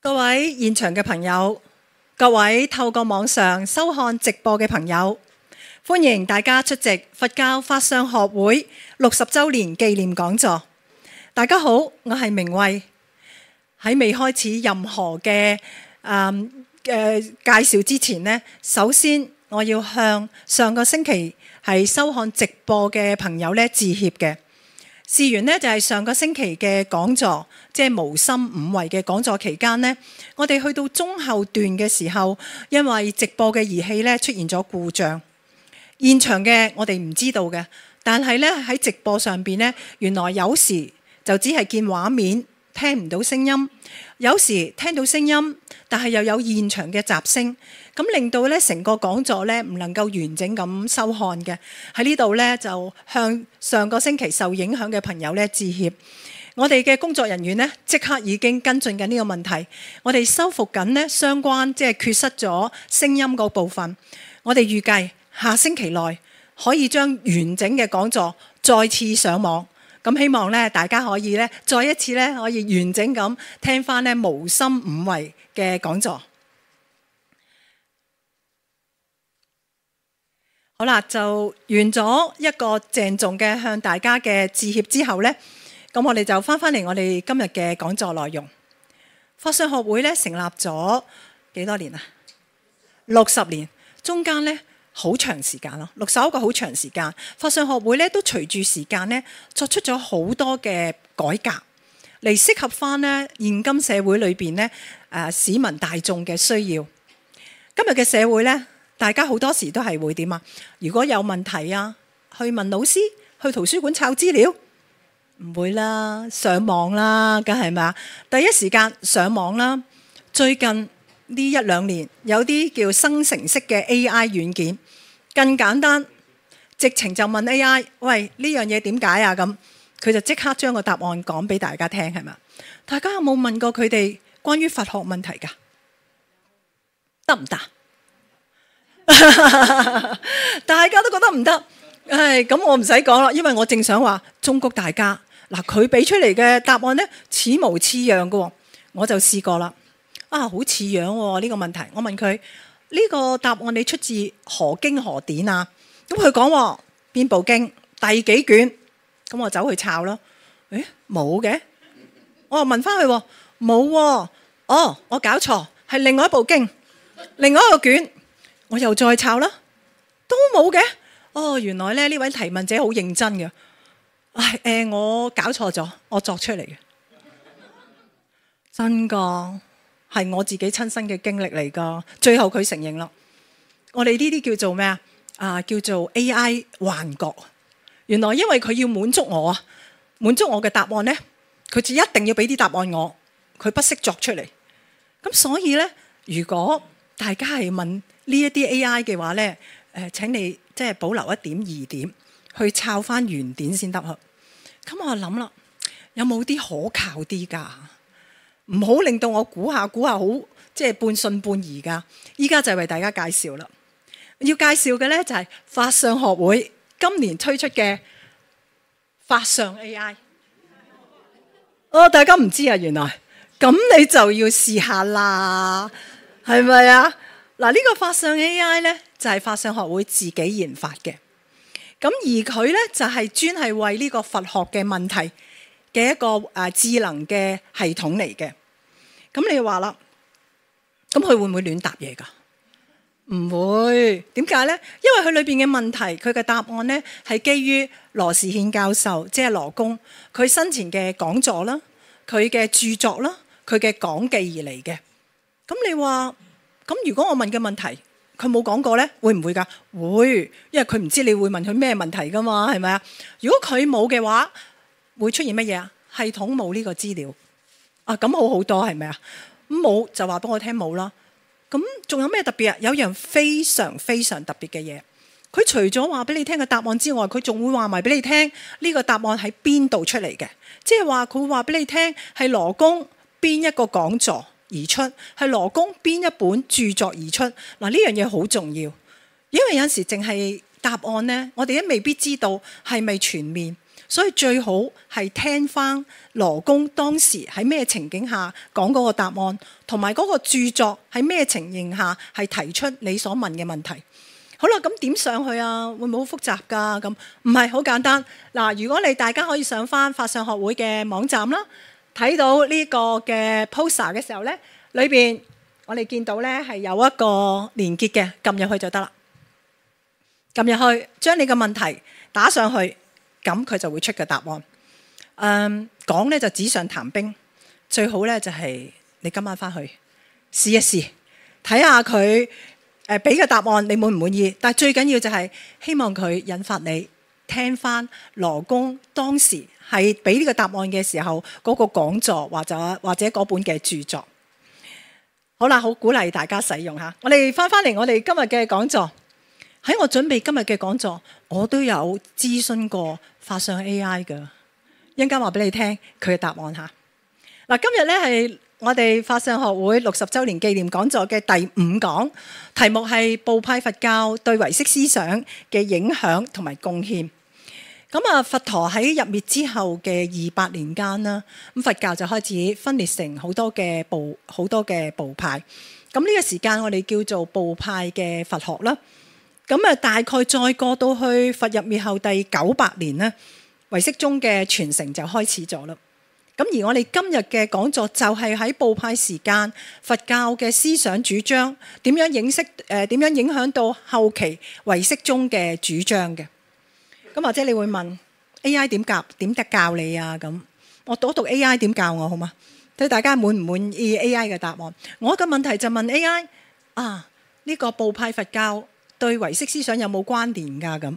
各位現場嘅朋友，各位透過網上收看直播嘅朋友，歡迎大家出席佛教法相學會60週年紀念講座。大家好，我係明慧。喺未開始任何嘅介紹之前呢，首先我要向上個星期係收看直播嘅朋友呢致歉嘅。事緣呢，就係上個星期嘅講座，即係無心五位嘅講座期間呢，我哋去到中後段嘅時候，因為直播嘅儀器呢出現咗故障，現場嘅我哋唔知道嘅，但係呢喺直播上邊呢，原來有時就只係見畫面，聽唔到聲音；有時聽到聲音，但係又有現場嘅雜聲，咁令到咧成個講座咧唔能夠完整咁收看嘅。喺呢度咧就向上個星期受影響嘅朋友咧致歉。我哋嘅工作人員呢，即刻已經跟進緊呢個問題，我哋修復緊呢相關即係缺失咗聲音嗰部分。我哋預計下星期內可以將完整嘅講座再次上網。咁希望咧，大家可以咧，再一次咧，可以完整咁聽翻咧無心五位嘅講座。好啦，就完咗一個鄭重嘅向大家嘅致歉之後咧，咁我哋就翻嚟我哋今日嘅講座內容。法相學會咧成立咗幾多年啊？60年，中間咧，好長時間咯，61個好長時間。法相學會咧都隨住時間咧作出咗好多嘅改革，嚟適合翻咧現今社會裏邊咧市民大眾嘅需要。今日嘅社會咧，大家好多時都係會點啊？如果有問題啊，去問老師，去圖書館抄資料，唔會啦，上網啦，梗係咪啊？第一時間上網啦。最近呢1-2年有啲叫生成式嘅 AI 軟件，更簡單，直情就問 AI， 喂，呢樣嘢點解啊？咁佢就即刻將個答案講俾大家聽，係咪？大家有冇問過佢哋關於佛學問題㗎？得唔得？大家都覺得唔得，咁我唔使講啦，因為我正想話忠告大家，嗱，佢俾出嚟嘅答案呢，似模似樣㗎喎，我就試過啦。好似樣喎呢個問題，我問佢呢個答案你出自何經何典啊？咁佢講邊部經第幾卷？咁我走去抄咯。冇嘅，我又問翻佢冇喎。哦，我搞錯，係另外一部經，另外一個卷，我又再抄啦，都冇嘅。哦，原來咧呢位提問者好認真嘅。我搞錯咗，我作出嚟嘅，真㗎。係我自己親身嘅經歷嚟㗎，最後佢承認啦。我哋呢啲叫做咩啊？叫做 AI 幻覺。原來因為佢要滿足我啊，滿足我嘅答案呢，佢就一定要俾啲答案我，佢不惜作出嚟。咁所以呢，如果大家係問呢一啲 AI 嘅話呢，請你即係保留1點2點去抄翻原典先得啊。咁我就諗啦，有冇啲可靠啲㗎？唔好令到我估下好，即係半信半疑㗎。依家就係為大家介紹啦。要介紹嘅呢，就係法相學會今年推出嘅法相 AI。大家唔知啊，原來咁你就要試下啦，係咪啊？嗱，呢個法相 AI 呢，就係法相學會自己研發嘅。咁而佢呢，就係專係為呢個佛學嘅問題嘅一個智能嘅系統嚟嘅。咁你話啦，咁佢會唔會亂答嘢㗎？唔會。點解呢？因為佢裏邊嘅問題，佢嘅答案呢係基於羅士憲教授，即係羅公佢生前嘅講座啦，佢嘅著作啦，佢嘅講記而嚟嘅。咁你話，咁如果我問嘅問題佢冇講過呢，會唔會㗎？會，因為佢唔知你會問佢咩問題㗎嘛，係咪啊？如果佢冇嘅話，會出現乜嘢啊？系統冇呢個資料咁好多係咪啊？咁冇就話俾我聽冇啦。咁仲有咩特別啊？有樣非常非常特別嘅嘢，佢除咗話俾你聽嘅答案之外，佢仲會話埋俾你聽呢個答案喺邊度出嚟嘅。即係話佢會話俾你聽係羅公邊一個講座而出，係羅公邊一本著作而出。嗱，呢樣嘢好重要，因為有陣時淨係答案呢，我哋都未必知道係咪全面。 所以最好係聽翻羅公當時喺咩情景下講嗰個答案，同埋嗰個著作喺咩情形下係提出你所問嘅問題。好啦，咁點上去啊？會唔會好複雜㗎？咁唔係，好簡單。嗱，如果大家可以上翻法相學會嘅網站啦，睇到呢個嘅 poster 嘅時候呢，裏邊我哋見到呢係有一個連結嘅，撳入去就得啦。撳入去，將你嘅問題打上去，咁佢就會出個答案。講呢就紙上談兵，最好呢就係你今晚翻去試一試，睇下佢俾嘅答案你滿唔滿意？但係最緊要就係希望佢引發你聽翻羅公當時係俾呢個答案嘅時候嗰個講座或者嗰本嘅著作。好啦，好鼓勵大家使用下。我哋翻嚟我哋今日嘅講座。喺我準備今日嘅講座，我都有諮詢過法相 AI 㗎。一陣間話俾你聽佢嘅答案嚇。嗱，今日咧係我哋法相學會60週年紀念講座嘅第5講，題目係部派佛教對唯識思想嘅影響同埋貢獻。咁啊，佛陀喺入滅之後嘅200年間啦，咁佛教就開始分裂成好多嘅部派。咁呢個時間我哋叫做部派嘅佛學啦。咁啊，大概再過到去佛入滅後第900年呢，唯識宗嘅傳承就開始咗啦。咁而我哋今日嘅講座就係喺部派時間佛教嘅思想主張點樣影響到後期唯識宗嘅主張嘅。咁或者你會問 AI 點得教你啊？咁我讀 AI 點教我好嗎？睇大家滿唔滿意 AI 嘅答案。我嘅問題就問 AI 啊，呢個部派佛教對唯識思想有冇關聯㗎？咁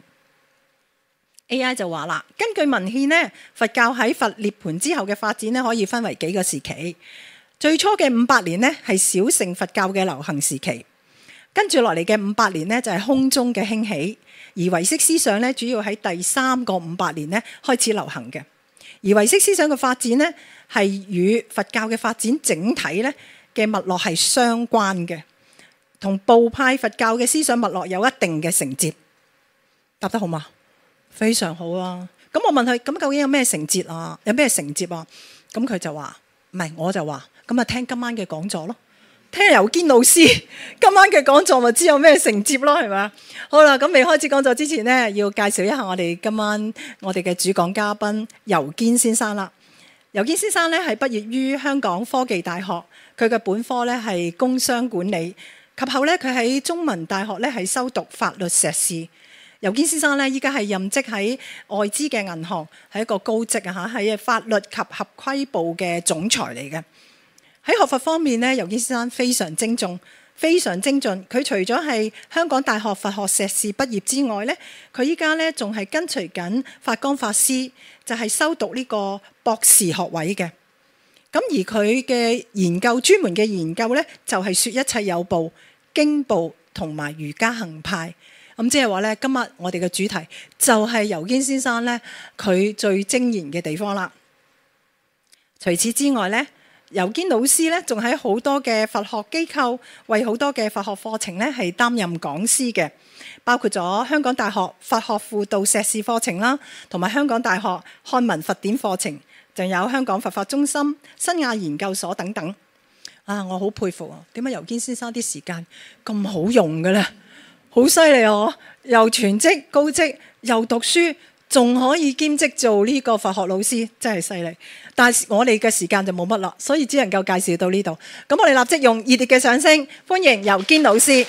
AI 就話啦，根據文獻呢，佛教喺佛涅槃之後嘅發展呢，可以分為幾個時期。最初嘅500年呢，係小乘佛教嘅流行時期，跟住落嚟嘅500年呢，就係空宗嘅興起，而唯識思想呢，主要喺第3個500年呢開始流行嘅。而唯識思想嘅發展呢，係與佛教嘅發展整體呢嘅脈絡係相關嘅。同部派佛教嘅思想脈絡有一定嘅承接。答得好嗎？非常好啊！咁我問佢，咁究竟有咩承接啊？有咩承接啊？咁佢就話唔係，我就話咁啊，聽今晚嘅講座咯，聽尤堅老師今晚嘅講座咪知有咩承接咯，係咪啊？好啦，咁未開始講座之前呢，要介紹一下我哋今晚我哋嘅主講嘉賓尤堅先生啦。尤堅先生呢係畢業於香港科技大學，佢嘅本科呢係工商管理。及後咧，佢喺中文大學咧係修讀法律碩士。尤堅先生咧，依家係任職喺外資嘅銀行，係一個高職啊嚇，係法律及合規部嘅總裁嚟嘅。喺學術方面咧，尤堅先生非常精進。佢除咗係香港大學佛學碩士畢業之外咧，佢依家咧仲係跟隨緊法光法師，就係修讀呢個博士學位嘅。咁而佢嘅專門嘅研究咧，就係說一切有部、經部同埋瑜伽行派。咁即係話咧，今日我哋嘅主題就係尤堅先生咧，佢最精研嘅地方啦。除此之外咧，尤堅老師咧，仲喺好多嘅佛學機構為好多嘅佛學課程咧係擔任講師嘅，包括咗香港大學佛學輔導碩士課程啦，同埋香港大學漢文佛典課程。仲有香港佛法中心、新亞研究所等等。我好佩服啊！點解尤堅先生啲時間咁好用嘅咧？好犀利啊！又全職高職，又讀書，仲可以兼職做呢個佛學老師，真係犀利。但係我哋嘅時間就冇乜啦，所以只能夠介紹到呢度。咁我哋立即用熱烈嘅掌聲歡迎尤堅老師。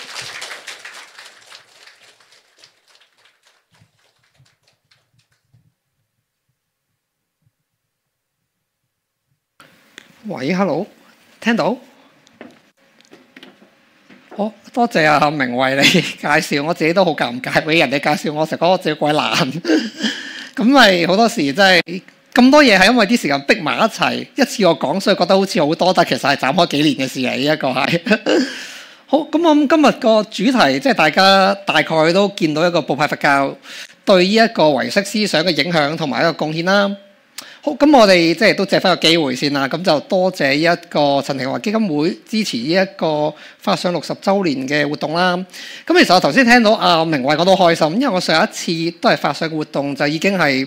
喂 ，hello， 聽到？好多謝啊明慧你介紹，我自己都好尷尬，俾人哋介紹我成日講我自己鬼懶，咁咪好多時真係咁多嘢係因為啲時間逼埋一齊，一次我講，所以覺得好似好多，但其實係斬開幾年嘅事嚟，呢一個係。好，咁我今日個主題即係大家大概都見到一個部派佛教對呢一個唯識思想嘅影響同埋一個貢獻啦。好，咁我哋即係都借翻個機會先啦，咁就多謝呢一個陳庭華基金會支持呢一個法相60週年嘅活動啦。咁其實我頭先聽到阿明慧我都開心，因為我上一次都係法相嘅活動就已經係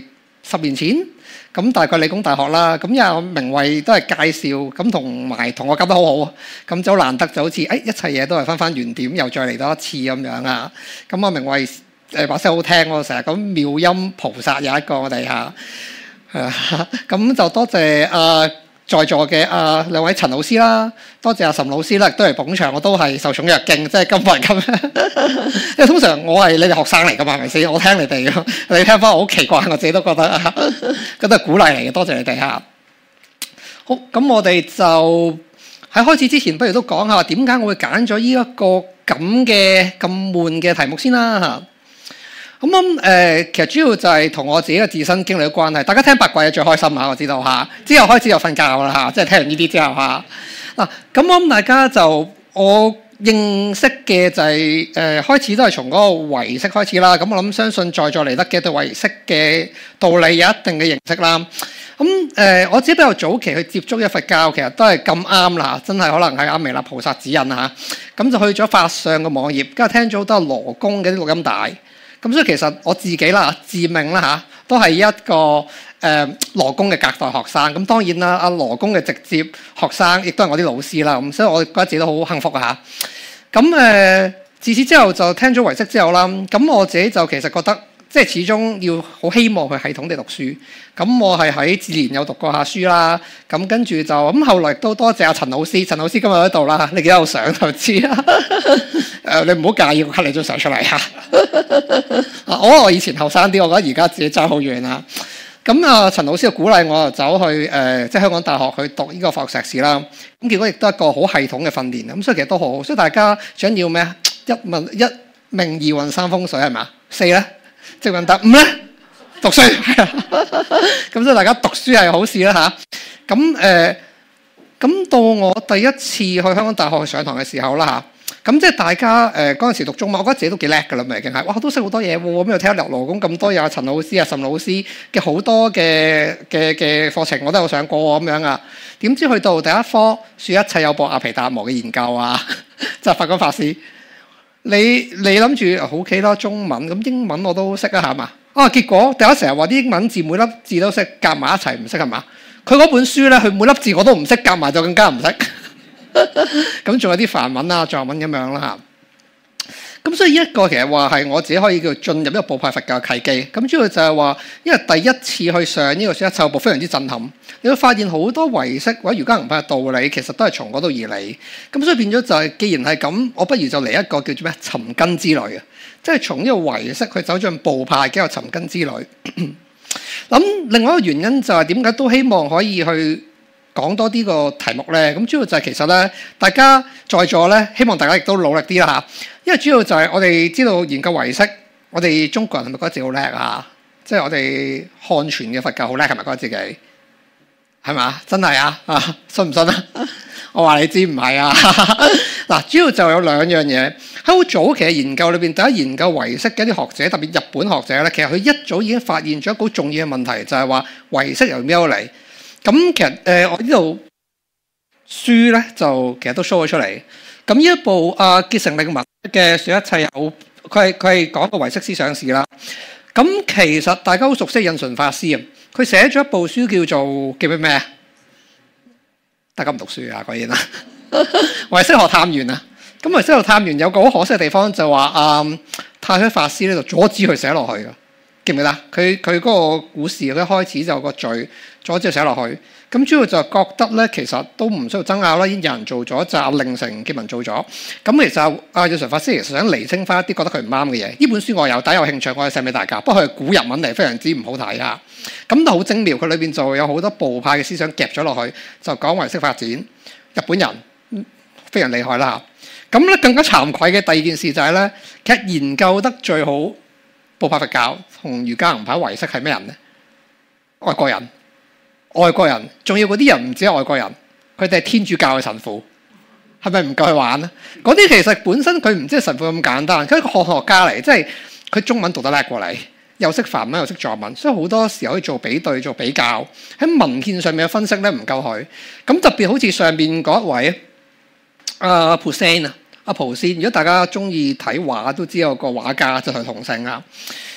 10年前，咁大概理工大學啦，咁因為明慧都係介紹，咁同我夾得好好，咁就好難得就好似一切嘢都係翻原點，又再嚟多一次咁樣啊。咁啊明慧把聲好聽喎，成日咁妙音菩薩有一個我哋嚇，咁就多謝在座嘅兩位陳老師啦，多謝岑老師啦，亦都嚟捧場，我都係受寵若驚，即係今日咁。因為通常我係你哋學生嚟㗎嘛，係咪先？我聽你哋嘅，你聽翻我好奇怪，我自己都覺得覺得係鼓勵嚟嘅，多謝你哋嚇。好，咁我哋就喺開始之前，不如都講下點解我會揀咗呢一個咁悶嘅題目先啦嚇。其實主要就係同我自己嘅自身經歷嘅關係。大家聽八卦嘢最開心嚇，我知道嚇。之後開始就瞓覺啦嚇，即係聽完呢啲之後嚇。嗱，咁我諗大家就我認識嘅就係開始都係從嗰個唯識開始啦。咁我諗相信在座嚟得嘅對唯識嘅道理有一定嘅認識啦。我自己比較早期去接觸嘅佛教，其實都係咁啱啦，真係可能係阿彌勒菩薩指引嚇。咁就去咗法相嘅網頁，跟住聽咗好多羅公嘅啲錄音帶。咁所以其實我自己啦，自命啦嚇，都係一個羅公嘅隔代學生。咁當然啦，阿羅公嘅直接學生亦都係我啲老師啦。咁所以我覺得自己都好幸福啊嚇。咁自此之後就聽咗唯識之後啦，咁我自己就其實覺得即係始終要好希望去系統地讀書。咁我係喺自然有讀過下書啦。咁跟住就咁後來都多謝阿陳老師，陳老師今日喺度啦，你記得有相就知啦。你唔好介意我 cut 你張相出嚟嚇。我以前後生啲，我覺得而家自己爭好遠啦。咁陳老師就鼓勵我走去即係香港大學去讀呢個法學碩士啦。咁結果亦都係一個好系統嘅訓練。咁所以其實都好好。所以大家想要咩啊？一命二運三風水係咪啊？4咧，即係得5咧，讀書。咁所以大家讀書係好事啦嚇。咁到我第一次去香港大學上堂嘅時候啦嚇。咁即係大家嗰陣時讀中文，我覺得自己都幾叻㗎啦，咪已經係哇都識好多嘢喎。咁又睇下羅公咁多，有陳老師岑老師嘅好多嘅課程，我都有上過咁樣啊。點知去到第一科説一切有部阿毗達摩嘅研究啊，就法官法師，你諗住 OK 啦，中文咁英文我都識啊，係嘛？結果大家成日話啲英文字每粒字都識，夾埋一齊唔識係嘛？佢嗰本書咧，佢每粒字我都唔識，夾埋就更加唔識。咁仲有啲梵文啊、藏文咁樣啦嚇。咁所以一個其實話係我自己可以叫進入一個部派佛教嘅契機。咁主要就係話，因為第一次去上呢個書一湊部非常之震撼，你會發現好多唯識或者瑜伽行派嘅道理其實都係從嗰度而嚟。咁所以變咗就係，既然係咁，我不如就嚟一個叫做咩尋根之旅啊，即係從呢個唯識去走進部派嘅一個尋根之旅。咁另外一個原因就係點解都希望可以去講多啲個題目咧，咁主要就係其實咧，大家在座咧，希望大家亦都努力啲啦嚇。因為主要就係我哋知道研究唯識，我哋中國人係咪覺得自己好叻啊？即係我哋漢傳嘅佛教好叻，係咪覺得自己係嘛？真係啊？信唔信啊？我話你知唔係啊？嗱，主要就有兩樣嘢喺好早期嘅研究裏邊，第一研究唯識嘅一啲學者，特別日本學者咧，其實佢一早已經發現咗一個好重要嘅問題，就係話唯識由邊度嚟？咁其實我呢度書咧就其實都 show 咗出嚟。咁呢一部結成令物嘅説一切有，佢係講個唯識思想史啦。咁其實大家好熟悉印順法師啊，佢寫咗一部書叫做叫咩啊？大家唔讀書啊，果然啦。唯識學探源啊。咁唯識學探源有個好可惜嘅地方就話太虛法師咧就阻止佢寫落去㗎。記唔記得？佢嗰個故事佢一開始就有個序，阻止寫落去。咁主要就覺得咧，其實都唔需要爭拗啦，已經有人做咗，就令成結文做咗。咁其實印順法師其實想釐清翻一啲覺得佢唔啱嘅嘢。呢本書我有，大家有興趣我可以寫俾大家。不過佢係古日文嚟，非常之唔好睇啊。咁都好精妙，佢裏邊就有好多部派嘅思想夾咗落去，就講唯識發展。日本人非常厲害啦。咁咧更加慚愧嘅第二件事就係咧，其實研究得最好部派佛教同瑜伽行派唯識係咩人咧？外國人，仲要嗰啲人唔止係外國人，佢哋係天主教嘅神父，係咪唔夠佢玩咧？嗰啲其實本身佢唔知係神父咁簡單，佢係一個學家嚟，即係佢中文讀得叻過你，又識梵文又識藏文，所以好多時候可以做比對、做比較，喺文獻上面嘅分析咧唔夠佢。咁特別好似上邊嗰一位蒲仙啊，蒲仙，如果大家中意睇畫都知有個畫家就係同姓啊。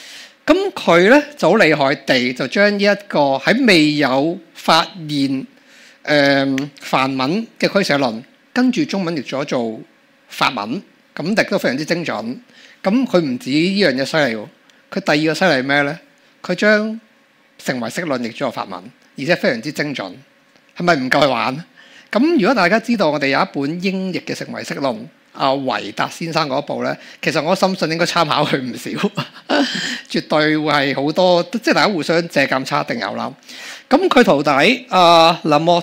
咁佢咧就好厲害地就將呢一個喺未有發現梵文嘅俱舍論，跟住中文譯咗做法文，咁亦都非常之精準。咁佢唔止呢樣嘢犀利喎，佢第二個犀利係咩咧？佢將成唯識論譯咗做法文，而且非常之精準。係咪唔夠去玩？咁如果大家知道我哋有一本英譯嘅成唯識論，阿維達先生嗰部咧，其實我深信應該參考佢唔少，絕對會係好多，即係大家互相借鑑差一定有啦。咁佢徒弟阿拉莫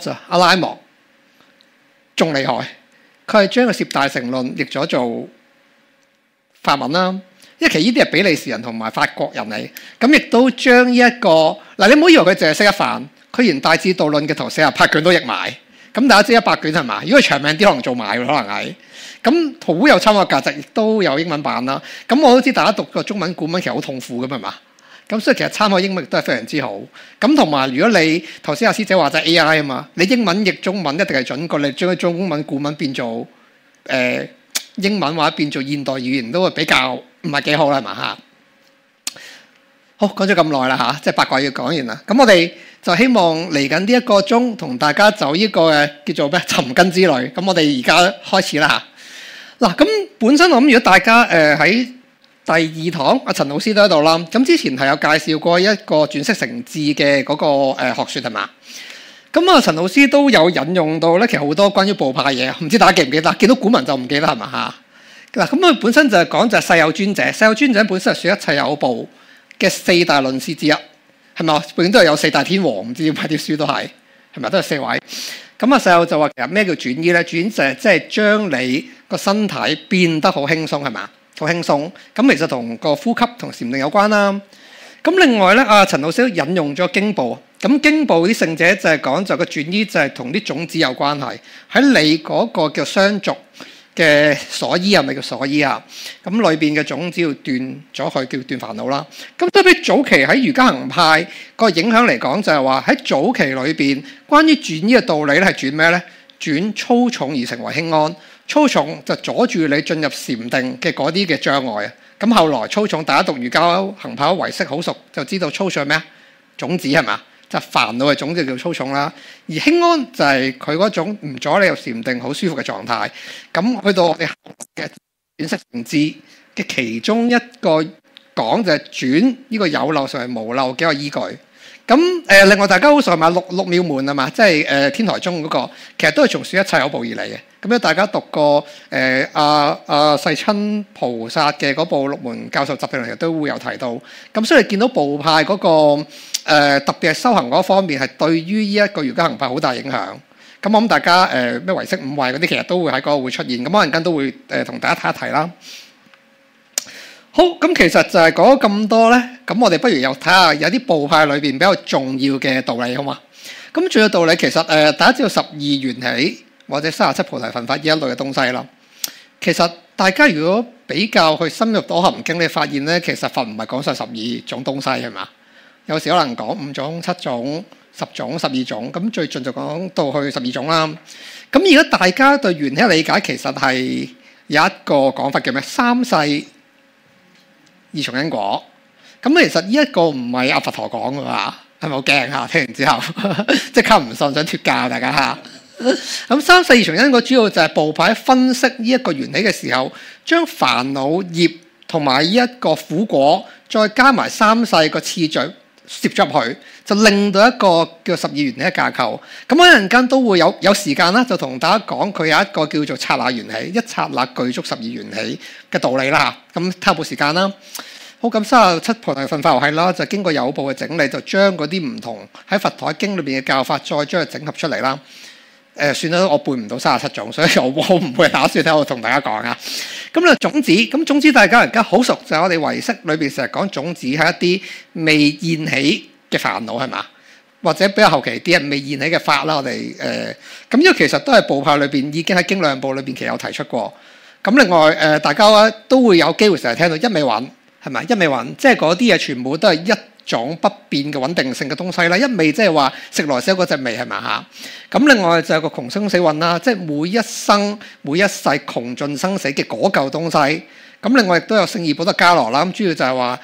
仲厲害，佢係將個攝大乘論譯咗做法文啦。因為其實呢啲係比利時人同埋法國人嚟，咁亦都將呢一個嗱，你唔好以為佢淨係識一範，佢連大智度論嘅頭48卷都譯埋。咁大家知100卷係嘛？如果佢長命啲，可能做埋，可能係咁好有參考價值，亦都有英文版啦。咁我都知大家讀個中文古文其實好痛苦㗎嘛，咁所以其實參考英文亦都係非常之好。咁同埋如果你頭先阿師姐話就係 AI 啊嘛，你英文譯中文一定係準過你將中文古文變做英文或者變做現代語言都會比較唔係幾好啦，係嘛嚇？好，講咗咁耐啦嚇，即係八卦要講完啦。咁我哋就希望嚟緊呢一個鐘同大家走呢個叫做咩尋根之旅。咁我哋而家開始啦嚇。嗱，咁本身我諗如果大家喺第二堂阿陳老師都喺度啦，咁之前係有介紹過一個轉識成智嘅嗰個學説係嘛？咁啊陳老師都有引用到咧，其實好多關於部派嘢，唔知大家記唔記得？見到古文就唔記得係嘛嚇？嗱，咁佢本身就係講就係世有尊者，世有尊者本身係説一切有部嘅4大論師之一，係咪？永遠都係有4大天王，唔知點解啲書都係咪都係4位？咁啊世有就話其實咩叫轉依咧？轉依就係即係將你個身體變得好輕鬆，係嘛？好輕鬆。咁其實同個呼吸同禪定有關啦。咁另外咧，阿陳老師都引用咗經部。咁經部啲聖者就係講就個轉依就係同啲種子有關係，喺你嗰個叫相續嘅所依係咪叫所依啊？咁裏邊嘅種子要斷咗佢，叫斷煩惱啦。咁對比早期喺瑜伽行派個影響嚟講，就係話喺早期裏邊關於轉依嘅道理咧，係轉咩咧？轉粗重而成為輕安。粗重就阻住你進入禪定嘅嗰啲嘅障礙啊。咁後來粗重，大家讀瑜伽行派唯識好熟，就知道粗重係咩啊？種子係嘛？就煩惱嘅種子叫粗重啦。而輕安就係佢嗰種唔阻你入禪定好舒服嘅狀態。咁去到我哋嘅轉識成智嘅其中一個講就係轉呢個有漏成為無漏嘅一個依據。咁另外大家好熟係嘛？六妙門係嘛？即係天台宗嗰個，其實都係從説一切有部而嚟嘅。咁咧大家讀過世親菩薩嘅嗰部六門教授集定論都會有提到。咁所以你見到部派嗰個特別係修行嗰方面係對於呢一個瑜伽行派好大影響。咁我諗大家咩唯識五位嗰啲其實都會喺嗰個會出現。咁可能間都會同大家睇一睇啦。好，咁其實就係講咗咁多咧，咁我哋不如又睇下有啲部派裏邊比較重要嘅道理好嘛？咁重要道理其實大家知道12緣起或者37菩提分法呢一類嘅東西啦。其實大家如果比較去深入到含經，你發現咧，其實佛唔係講晒12種東西係嘛？有時可能講5種、7種、10種、12種，咁最盡就講到去12種啦。咁而家大家對緣起理解其實係有一個講法叫咩？三世二重因果。咁其實呢一個唔係阿佛陀講㗎嘛，係咪好驚嚇？聽完之後即刻唔信，想脫教大家嚇。咁三世二重因果主要就係部派分析呢一個緣起嘅時候，將煩惱業同埋呢一個苦果，再加埋三世個次序攝咗入去，就令到一個叫12緣起嘅架構。咁一陣間都會有時間啦，就同大家講佢有一個叫做剎那緣起，一剎那具足12緣起嘅道理啦。咁睇下冇時間啦。好，咁37菩提分法又係啦，就經過有部嘅整理，就將嗰啲唔同喺佛陀經裏邊嘅教法，再將佢整合出嚟啦。算啦，我背唔到37種，所以我唔會打算喺度同大家講啊。咁咧種子，咁種子大家而家好熟，就係我哋唯識裏邊成日講種子係一啲未現起嘅煩惱係嘛，或者比較後期啲人未現起嘅法啦。我哋咁呢個其實都係部派裏邊已經喺經量部裏邊其實有提出過。咁另外大家都會有機會成日聽到一味蘊係咪？一味蘊即係嗰啲嘢全部都係一種不變嘅穩定性嘅東西啦。一味即係話食來食嗰隻味係咪嚇？咁另外就有個窮生死蘊啦，即係每一生每一世窮盡生死嘅嗰嚿東西。咁另外亦都有聖義補特伽羅啦。咁主要就係話，其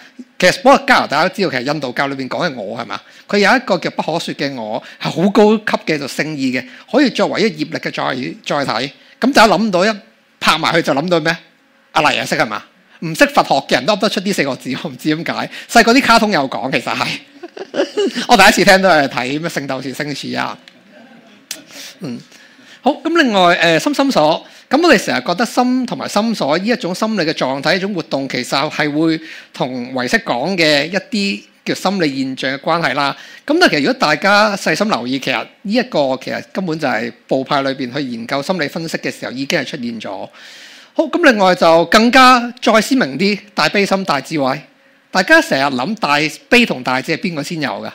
其實不過加拿大都知道，其實印度教裏邊講嘅我係嘛，佢有一個叫不可説嘅我，係好高級嘅就聖意嘅，可以作為一個業力嘅載體。咁大家諗到一拍埋去就諗到咩？阿黎又識係嘛？唔識佛學嘅人都噏得出呢4個字，我唔知點解。細個啲卡通有講，其實係我第一次聽到係睇咩聖鬥士星矢啊。好，咁另外心所，咁我哋成日覺得心同埋心所呢一種心理嘅狀態，一種活動，其實係會同唯識講嘅一啲叫心理現象嘅關係啦。咁但係其實如果大家細心留意，其實呢一個其實根本就係部派裏邊去研究心理分析嘅時候已經係出現咗。好，咁另外就更加再鮮明啲，大悲心、大智慧。大家成日諗大悲同大智係邊個先有㗎？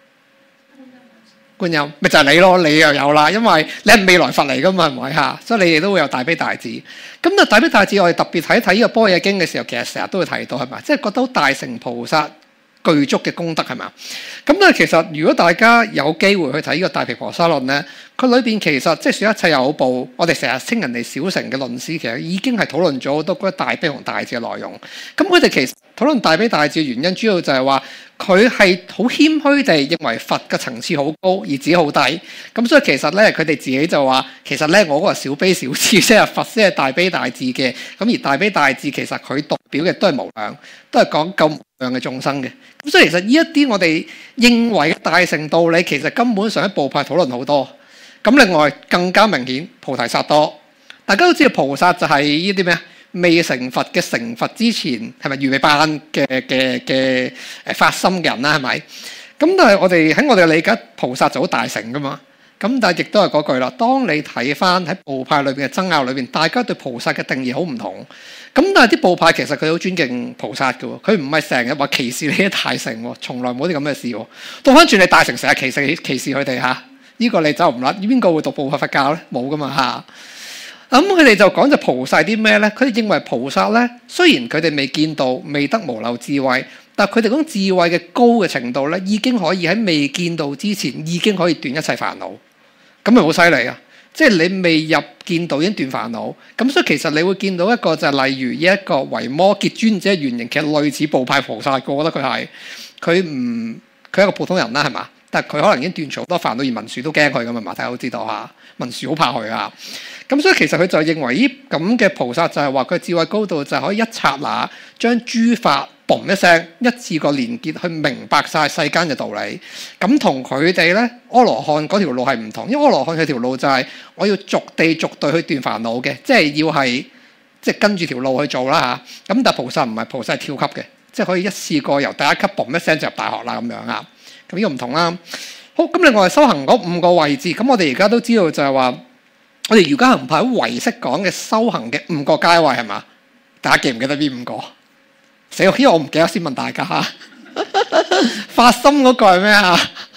觀音，咪就係你咯，你又有啦，因為你係未來佛嚟㗎嘛，係咪嚇？所以你哋都會有大悲大智。咁但大悲大智，我哋特別睇一睇呢個般若經嘅時候，其實成日都會提到係咪？即係覺得好大乘菩薩具足嘅功德係嘛？咁但係其實如果大家有機會去睇呢個大毗婆沙論咧，佢裏邊其實即係說一切有好報，我哋成日稱人哋小乘嘅論師，其實已經係討論咗好多嗰啲大悲同大智嘅內容。咁佢哋其實討論大悲大智嘅原因，主要就係話佢係好謙虛地認為佛嘅層次好高，而自己好低。咁所以其實咧，佢哋自己就話，其實咧我嗰個小悲小智，即係佛先係大悲大智嘅。咁而大悲大智其實佢代表嘅都係無量，都係講救無量嘅眾生嘅。咁所以其實呢一啲我哋認為嘅大乘道理，其實根本上喺部派討論好多。咁另外更加明顯，菩提薩埵，大家都知道菩薩就係呢啲咩啊？未成佛嘅成佛之前，係咪預備班嘅發心嘅人啦？係咪？咁但係我哋喺我哋嘅理解，菩薩就好大乘噶嘛。咁但係亦都係嗰句啦。當你睇翻喺部派裏邊嘅爭拗裏邊，大家對菩薩嘅定義好唔同。咁但係啲部派其實佢好尊敬菩薩嘅喎，佢唔係成日話歧視你啲大乘喎，從來冇啲咁嘅事喎。倒翻轉你大乘成日歧視佢哋嚇，呢個你走唔甩。邊個會讀部派佛教咧？冇噶嘛嚇。咁佢哋就講就菩薩啲咩咧？佢哋認為菩薩咧，雖然佢哋未見到未得無漏智慧，但係佢哋嗰種智慧嘅高嘅程度咧，已經可以喺未見到之前已經可以斷一切煩惱。咁咪好犀利啊！即係你未入見道已經斷煩惱。咁所以其實你會見到一個就係例如呢一個維摩詰尊者嘅原型，其實類似部派菩薩。我覺得佢係一個普通人啦，係嘛？但係佢可能已經斷除好多煩惱，而文殊都驚佢㗎嘛。大家都知道嚇，文殊好怕佢啊。咁所以其實佢就認為呢咁嘅菩薩就係話佢智慧高度就係可以一剎那將諸法嘣一聲一次過連結去明白晒世間嘅道理。咁同佢哋咧阿羅漢嗰條路係唔同，因為阿羅漢佢條路就係我要逐地逐對去斷煩惱嘅，即係要係即係跟住條路去做啦嚇。咁但係菩薩唔係，菩薩係跳級嘅，即係可以一次過由第一級嘣一聲就入大學啦咁樣啊。咁呢個唔同啦。好，咁另外修行嗰5個位置，咁我哋而家都知道就係話。我哋瑜伽行派喺唯識講嘅修行嘅5個階位係嘛？大家記唔記得邊5個？死我，因為我唔記得，先問大家嚇。發心嗰個係咩啊？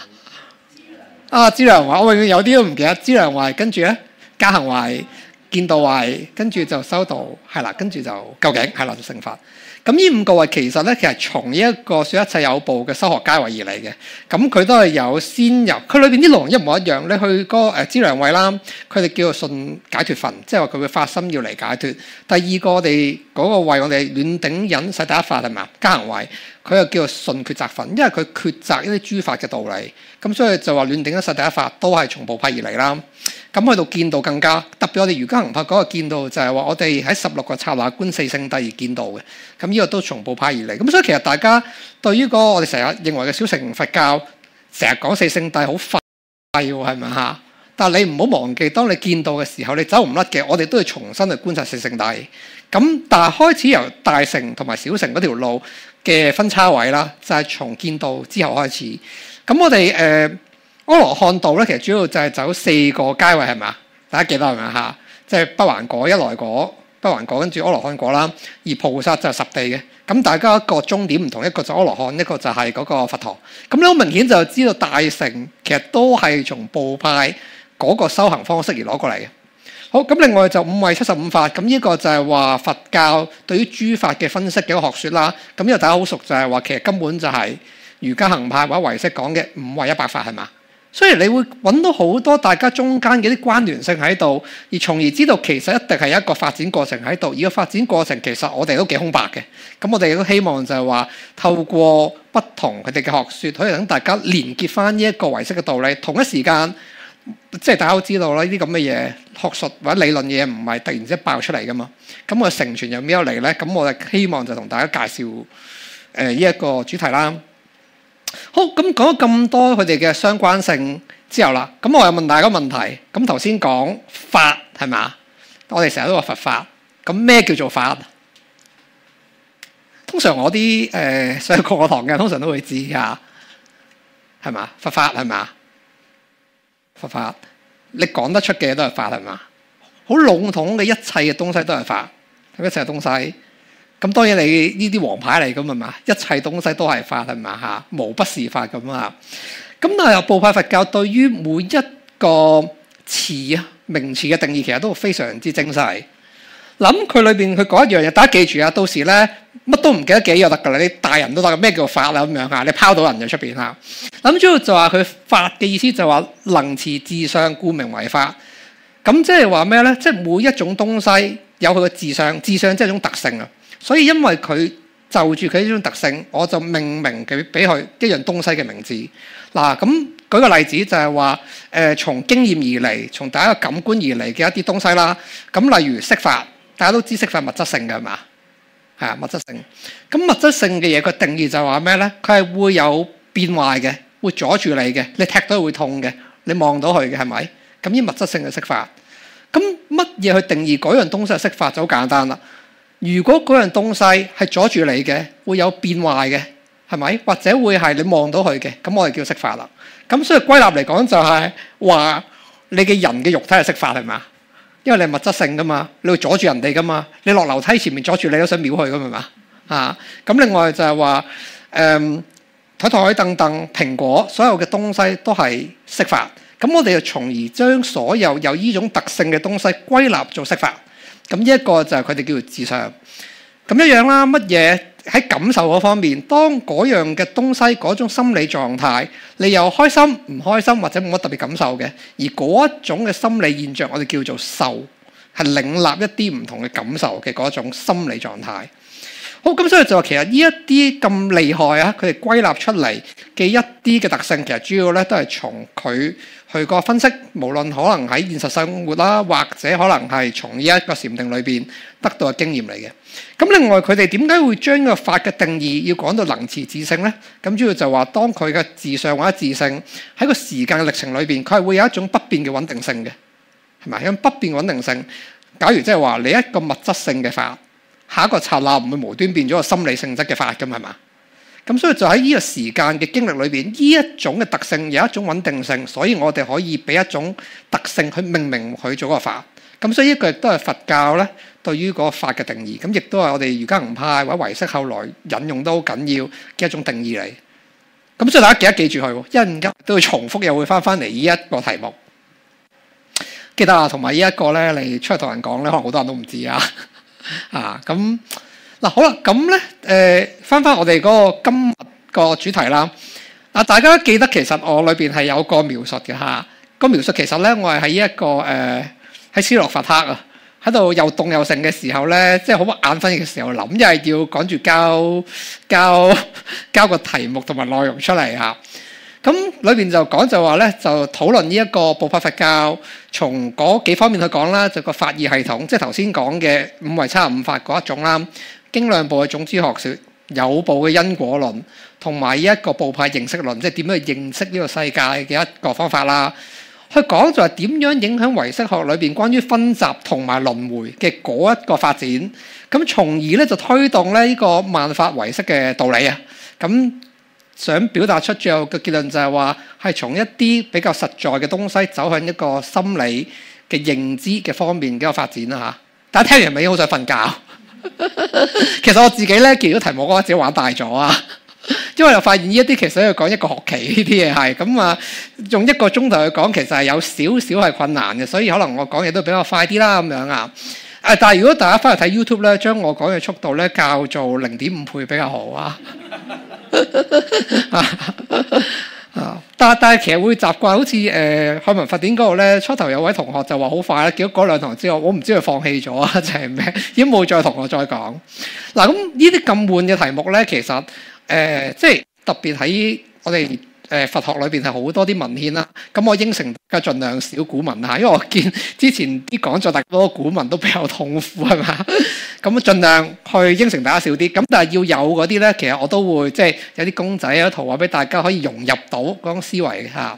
資糧位，我永遠有啲都唔記得。資糧位跟住咧，加行位、見道位，跟住就修道，係啦，跟住就究竟係啦，就成佛。咁呢5個位其實咧，其實從呢一個說一切有報嘅修學階位而嚟嘅。咁佢都係有先入，佢裏邊啲內容一模一樣。你去嗰個資糧位啦，佢哋叫做順解脫分，即係話佢會發心要嚟解脫。第二個我哋嗰個位，我哋暖頂忍世第一法係嘛？加行位，佢又叫做順抉擇分，因為佢抉擇一啲諸法嘅道理。咁所以就話暖頂忍世第一法都係從部派而嚟啦。咁去到見道更加特別，我哋瑜伽行派嗰個見道就係話我哋喺16個剎那觀四聖諦而見道嘅。咁呢個都從部派而嚟。咁所以其實大家對於嗰個我哋成日認為嘅小乘佛教，成日講四聖諦好快喎，係咪嚇？但係你唔好忘記，當你見道嘅時候，你走唔甩嘅，我哋都要重新去觀察四聖諦。咁但係開始由大乘同埋小乘嗰條路嘅分叉位啦，就係從見道之後開始。咁我哋阿羅漢道咧，其實主要就係走4個階位係嘛？大家記得係咪嚇？即係不還果、一來果、不還果，跟住阿羅漢果啦。而菩薩就係十地嘅。咁大家一個終點唔同，一個就阿羅漢，一個就係嗰個佛陀。咁你好明顯就知道大乘其實都係從部派嗰個修行方式而攞過嚟嘅。好，咁另外就5位75法，咁呢個就係話佛教對於諸法嘅分析嘅一個學説啦。咁呢個大家好熟，就係話其實根本就係瑜伽行派或者唯識講嘅5位100法係嘛？ 所以你會揾到好多大家中間嘅啲關聯性喺度，而從而知道其實一定係一個發展過程喺度。而個發展過程其實我哋都幾空白嘅。咁我哋亦都希望就係話透過不同佢哋嘅學説，可以等大家連結翻呢一個唯識嘅道理。同一時間，即係大家都知道啦，呢啲咁嘅嘢學術或者理論嘢唔係突然之間爆出嚟噶嘛。咁我成傳又邊有嚟咧？咁我哋希望就同大家介紹呢一個主題啦。好，咁講咗咁多佢哋嘅相關性之後啦，咁我又問大家個問題。咁頭先講法係嘛？我哋成日都話佛法，咁咩叫做法？通常我啲上過我堂嘅通常都會知㗎，係嘛？佛法係嘛？佛法，你講得出嘅都係法係嘛？好籠統嘅一切嘅東西都係法，一切嘅東西。咁當然你呢啲王牌嚟㗎嘛，一切東西都係法係嘛嚇，無不是法咁啊。咁但係部派佛教對於每一個詞啊名詞嘅定義其實都非常之精細。諗佢裏邊佢講一樣嘢，大家記住啊，到時咧乜都唔記得幾就得㗎啦，你大人都得。咩叫法啊咁樣嚇？你拋到人就出邊嚇。咁主要就話佢法嘅意思就話能持自相，故名為法。咁即係話咩咧？即係每一種東西有佢嘅自相，自相即係一種特性啊。所以因為佢就住佢呢種特性，我就命名俾佢一樣東西嘅名字。嗱，咁舉個例子就係話從經驗而嚟，從大家嘅感官而嚟嘅一啲東西啦。咁例如色法，大家都知色法物質性嘅係嘛？係啊，物質性。咁物質性嘅嘢，佢定義就係話咩咧？佢係會有變壞嘅，會阻住你嘅，你踢到會痛嘅，你望到佢嘅係咪？咁呢物質性嘅色法。咁乜嘢去定義嗰樣東西嘅色法就好簡單啦。如果嗰樣東西係阻住你嘅，會有變壞嘅，係咪？或者會係你望到佢嘅，咁我哋叫色法啦。咁所以歸納嚟講就係話你嘅人嘅肉體係色法係嘛？因為你係物質性噶嘛，你會阻住人哋噶嘛。你落樓梯前面阻住你都想秒佢噶嘛？啊，咁另外就係話台凳凳蘋果所有嘅東西都係色法。咁我哋就從而將所有有呢種特性嘅東西歸納做色法。咁呢一個就係佢哋叫做自相。咁一樣啦，乜嘢喺感受嗰方面，當嗰樣嘅東西嗰種心理狀態，你又開心唔開心或者冇乜特別感受嘅，而嗰一種嘅心理現象，我哋叫做受，係領納一啲唔同嘅感受嘅嗰種心理狀態。好，咁所以就話其實呢一啲咁厲害啊，佢哋歸納出嚟嘅一啲嘅特性，其實主要咧都係從佢去個分析，無論可能喺現實生活啦，或者可能係從呢一個禪定裏邊得到嘅經驗嚟嘅。咁另外佢哋點解會將呢個法嘅定義要講到能持自性咧？咁主要就話當佢嘅自相或者自性喺個時間嘅歷程裏邊，佢係會有一種不變嘅穩定性嘅，係咪？因不變穩定性，假如即係話你一個物質性嘅法，下一個剎那唔會無端變咗個心理性質嘅法㗎嘛，係嘛？咁所以就喺呢個時間嘅經歷裏邊，呢一種嘅特性有一種穩定性，所以我哋可以俾一種特性去命名佢做個法。咁所以呢個亦都係佛教咧對於嗰個法嘅定義，咁亦都係我哋瑜伽行派或者唯識後來引用都好緊要嘅一種定義嚟。咁所以大家記住佢，一陣間都會重複又會翻嚟呢一個題目。記得啊，同埋呢一個咧，你出去同人講咧，可能好多人都唔知啊。啊，咁嗱好啦，咁咧翻我哋嗰個今日個主題啦。啊，大家記得其實我裏邊係有個描述嘅嚇。個描述其實咧，我係喺一個喺斯洛伐克啊，喺度又凍又盛嘅時候咧，即係好眼瞓嘅時候諗，因為要趕住交個題目同埋內容出嚟嚇。咁裏邊就講就話咧，就討論呢一個部派佛教，從嗰幾方面去講啦，就個法義系統，即係頭先講嘅五位七十五法嗰一種啦，經量部嘅種子學說，有部嘅因果論，同埋呢一個部派認識論，即係點樣去認識呢個世界嘅一個方法啦。去講就係點樣影響唯識學裏邊關於分集同埋輪迴嘅嗰一個發展，咁從而咧就推動咧呢個萬法唯識嘅道理啊。咁想表達出最後嘅結論就係話，係從一啲比較實在嘅東西走向一個心理嘅認知嘅方面嘅一個發展啦嚇。大家聽完咪好想瞓覺？其實我自己咧見到題目嗰陣自己玩大咗啊，因為又發現呢一啲其實要講一個學期呢啲嘢係咁啊，用1個鐘頭去講其實係有少少係困難嘅，所以可能我講嘢都比較快啲啦咁樣啊。但係如果大家翻去睇 YouTube 咧，將我講嘅速度咧校做0.5倍比較好啊。 但係其實會習慣，好似漢文法典嗰度咧，初頭有位同學就話好快啦，結果嗰兩堂之後，我唔知佢放棄咗啊，就係咩？已經冇再同我再講。嗱，咁呢啲咁悶嘅題目咧，其實即係特別喺我哋佛學裏邊係好多啲文獻啦。咁我應承大家盡量少古文嚇，因為我見之前啲講座大家多古文都比較痛苦係嘛。咁盡量去應承大家少啲。咁但係要有嗰啲咧，其實我都會即係有啲公仔啊圖畫俾大家可以融入到嗰種思維嚇。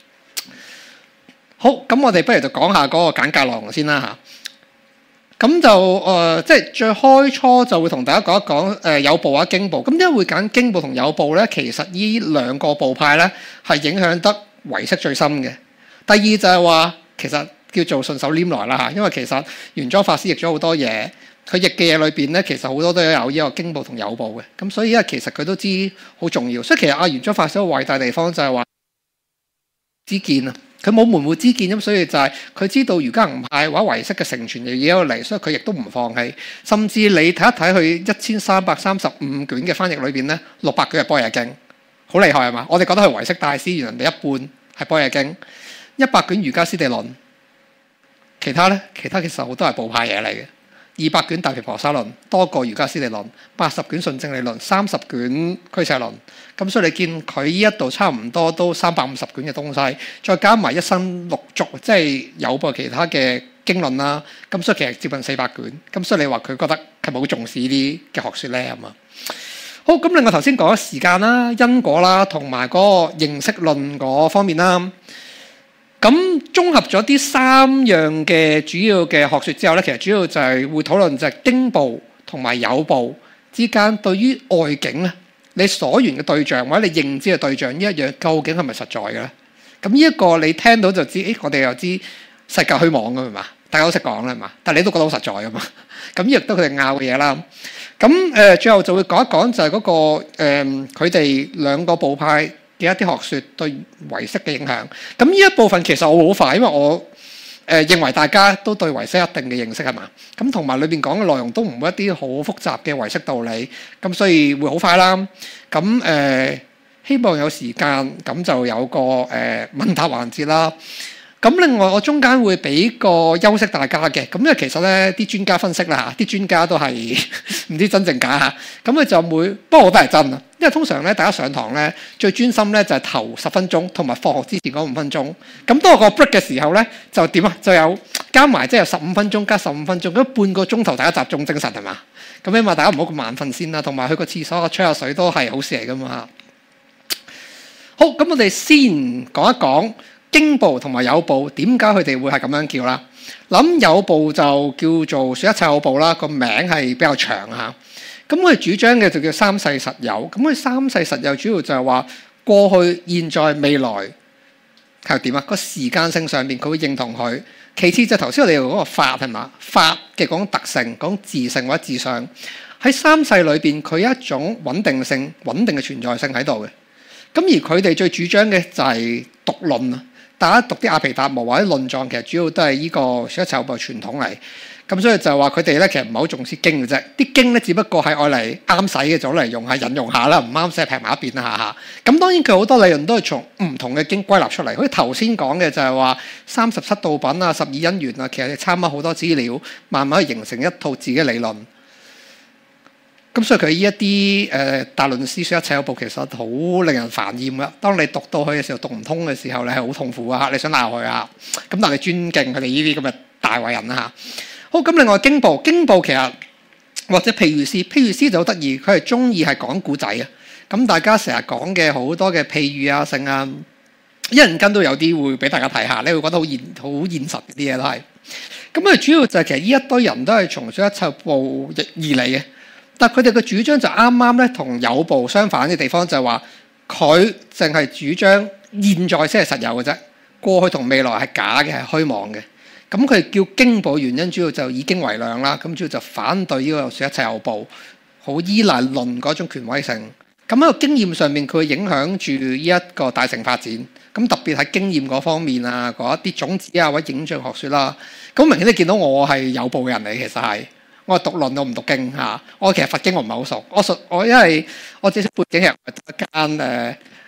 好，咁我哋不如就講下嗰個簡介內容先啦嚇。咁就即係最開初就會同大家講一講有部或者經部。咁點解會揀經部同有部咧？其實呢兩個部派咧係影響得唯識最深嘅。第二就係話其實叫做順手拈來啦嚇，因為其實玄奘法師譯咗好多嘢，佢譯嘅嘢裏邊咧其實好多都有呢個經部同有部嘅。咁所以其實佢都知好重要。所以其實阿玄奘法師個偉大地方就係話知見啊。佢冇門戶之見咁，所以就係佢知道瑜伽行派或者唯識嘅成傳嘅嘢有嚟，所以佢亦都唔放棄。甚至你睇一睇佢1335卷嘅翻譯裏邊咧，600卷係般若經，好厲害係嘛？我哋覺得係唯識大師，原來人哋一半係般若經，100卷瑜伽師地論，其他其實好多係部派嘢嚟嘅。200卷大毗婆沙論多過瑜伽師地論，80卷順正理論，30卷俱舍論。咁所以你見佢呢一度差唔多都350卷嘅東西，再加埋一生六續，即係有部其他嘅經論啦。咁所以其實接近400卷。咁所以你話佢覺得係咪好重視呢啲嘅學説咧？係嘛？好，咁另外頭先講咗時間啦、因果啦，同埋嗰個認識論嗰方面啦。咁綜合咗啲三樣嘅主要嘅學説之後咧，其實主要就係會討論就係經部同埋有部之間對於外境咧，你所緣嘅對象或者你認知嘅對象呢一樣，究竟係咪實在嘅咧？咁呢一個你聽到就知，我哋又知世界虛妄㗎嘛，大家都識講啦嘛，但係你都覺得好實在㗎嘛。咁亦都佢哋拗嘅嘢啦。咁最後就會講一講就係嗰個佢哋兩個部派嘅一啲學説對唯識嘅影響。咁呢一部分其實我好快，因為我認為大家都對唯識一定嘅認識係嘛。咁同埋裏邊講嘅內容都唔會一啲好複雜嘅唯識道理，咁所以會好快啦。咁希望有時間咁就有個問答環節啦。咁另外我中間會俾個休息大家嘅，咁因為其實咧啲專家分析啦嚇，啲專家都係唔知真定假嚇，咁佢就會，不過我都係真啊，因為通常咧大家上堂咧最專心咧就係頭10分鐘同埋放學之前嗰5分鐘，咁當我個 break 嘅時候咧就點啊？就有加埋即係15分鐘加15分鐘，咁半個鐘頭大家集中精神係嘛？咁起碼大家唔好咁眼瞓先啦，同埋去個廁所吹下水都係好事嚟噶嘛。好，咁我哋先講一講經部同埋有部點解佢哋會係咁樣叫啦？諗有部就叫做說一切有部啦，個名係比較長嚇。咁佢主張嘅就叫三世實有。咁佢三世實有主要就係話過去、現在、未來係點啊？個時間性上面佢會認同佢。其次就頭先我哋用嗰個法係嘛？法嘅講特性、講自性或者自相，喺三世裏邊佢有一種穩定性、穩定嘅存在性喺度嘅。咁而佢哋最主張嘅就係獨論啊！大家讀啲阿毗達磨或者論藏，其實主要都係呢個說一切有部傳統嚟。咁所以就話佢哋咧其實唔係好重視經嘅啫，啲經咧只不過係愛嚟啱使嘅，就嚟用下引用下啦，唔啱使劈埋一邊啦嚇。咁當然佢好多理論都係從唔同嘅經歸納出嚟，好似頭先講嘅就係話37道品啊、12因緣啊，其實你參考好多資料，慢慢去形成一套自己嘅理論。咁所以佢呢一啲大論師說一切有部其實好令人煩厭噶。當你讀到佢嘅時候讀唔通嘅時候，你係好痛苦啊！你想鬧佢啊？咁但係你尊敬佢哋呢啲咁嘅大偉人啦嚇。好，咁另外經部其實或者譬喻師就好得意，佢係中意係講古仔啊。咁大家成日講嘅好多嘅譬喻啊、性啊，一陣間都有啲會俾大家睇下，你會覺得好現實啲嘢都係。咁佢主要就係其實呢一堆人都係從說一切有部而嚟嘅。但佢哋嘅主張就啱啱咧同有部相反嘅地方，就係話佢淨係主張現在先係實有嘅啫，過去同未來係假嘅，係虛妄嘅。咁佢叫經部原因主要就以經為量啦，咁主要就反對呢個說一切有部，好依賴論嗰種權威性。咁喺個經驗上面，佢會影響住呢一個大乘發展。咁特別喺經驗嗰方面啊，嗰一啲種子啊或者影像學説啦，咁明顯你見到我係有部嘅人嚟，其實係。我係讀論，我唔讀經嚇。我其實佛經我唔係好熟，我因為我自己背景係一間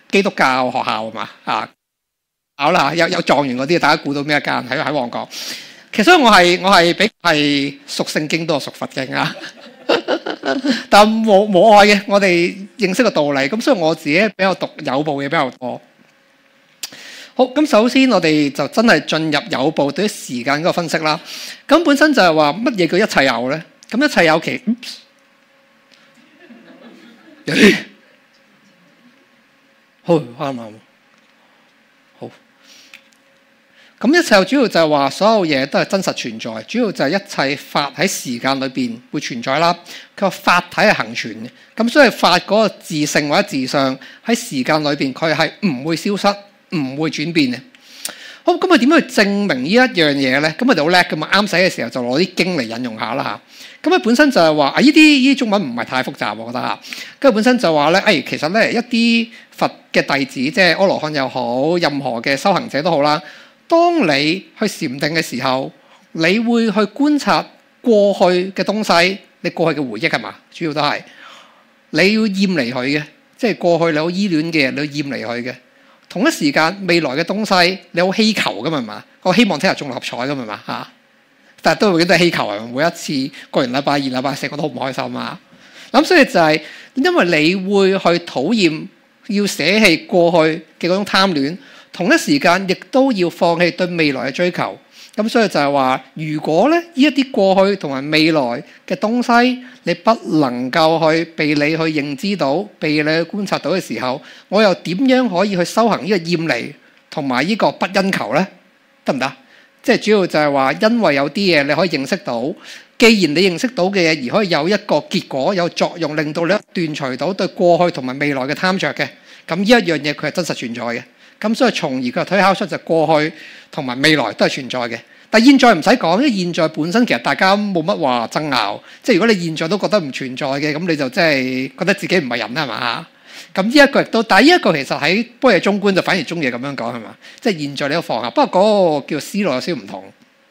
基督教學校啊嘛考啦，有狀元嗰啲，大家估到邊一間？喺旺角。其實我係比係屬聖經多過屬佛經啊，但冇愛嘅，我哋認識個道理，咁所以我自己比較讀有部嘅比較多。好，咁首先我哋就真係進入有部對於時間嗰個分析啦。咁本身就係話乜嘢叫一切有咧？咁一切有其好啱。好，咁一切有主要就係話所有嘢都係真實存在，主要就係一切法喺時間裏邊會存在啦。佢個法體係恆存嘅，咁所以法嗰個自性或者自相喺時間裏邊佢係唔會消失、唔會轉變嘅。好，咁佢點樣去證明呢一樣嘢咧？咁佢哋好叻㗎嘛，啱使嘅時候就攞啲經嚟引用下啦嚇。咁佢本身就係話呢啲中文唔係太複雜，我覺得嚇。跟住本身就話咧，其實咧一啲佛嘅弟子，即係阿羅漢又好，任何嘅修行者都好啦。當你去禪定嘅時候，你會去觀察過去嘅東西，你過去嘅回憶係嘛？主要都係你要厭離佢嘅，即係過去你好依戀嘅，你要厭離佢嘅。同一時間未來嘅東西，你好希求㗎嘛？我希望聽日中六合彩㗎嘛嚇。但係都係希求啊！每一次過完禮拜二、禮拜四，我都好唔開心啊！咁所以就係因為你會去討厭，要捨棄過去嘅嗰種貪戀，同一時間亦都要放棄對未來嘅追求。咁所以就係話，如果咧呢一啲過去同埋未來嘅東西，你不能夠去被你去認知到、被你去觀察到嘅時候，我又點樣可以去修行呢個厭離同埋呢個不因求咧？得唔得？即係主要就係話，因為有啲嘢你可以認識到，既然你認識到嘅嘢而可以有一個結果、有作用，令到你斷除到對過去同埋未來嘅貪着嘅，咁呢一樣嘢佢係真實存在嘅。咁所以從而佢推敲出就過去同埋未來都係存在嘅。但係現在唔使講，因為現在本身其實大家冇乜話爭拗。即係如果你現在都覺得唔存在嘅，咁你就即係覺得自己唔係人啦，係嘛？咁呢一個亦都，但係呢一個其實喺般若中觀就反而中意咁樣講係嘛？即係現在你都放下，不過嗰個叫思路有少少唔同。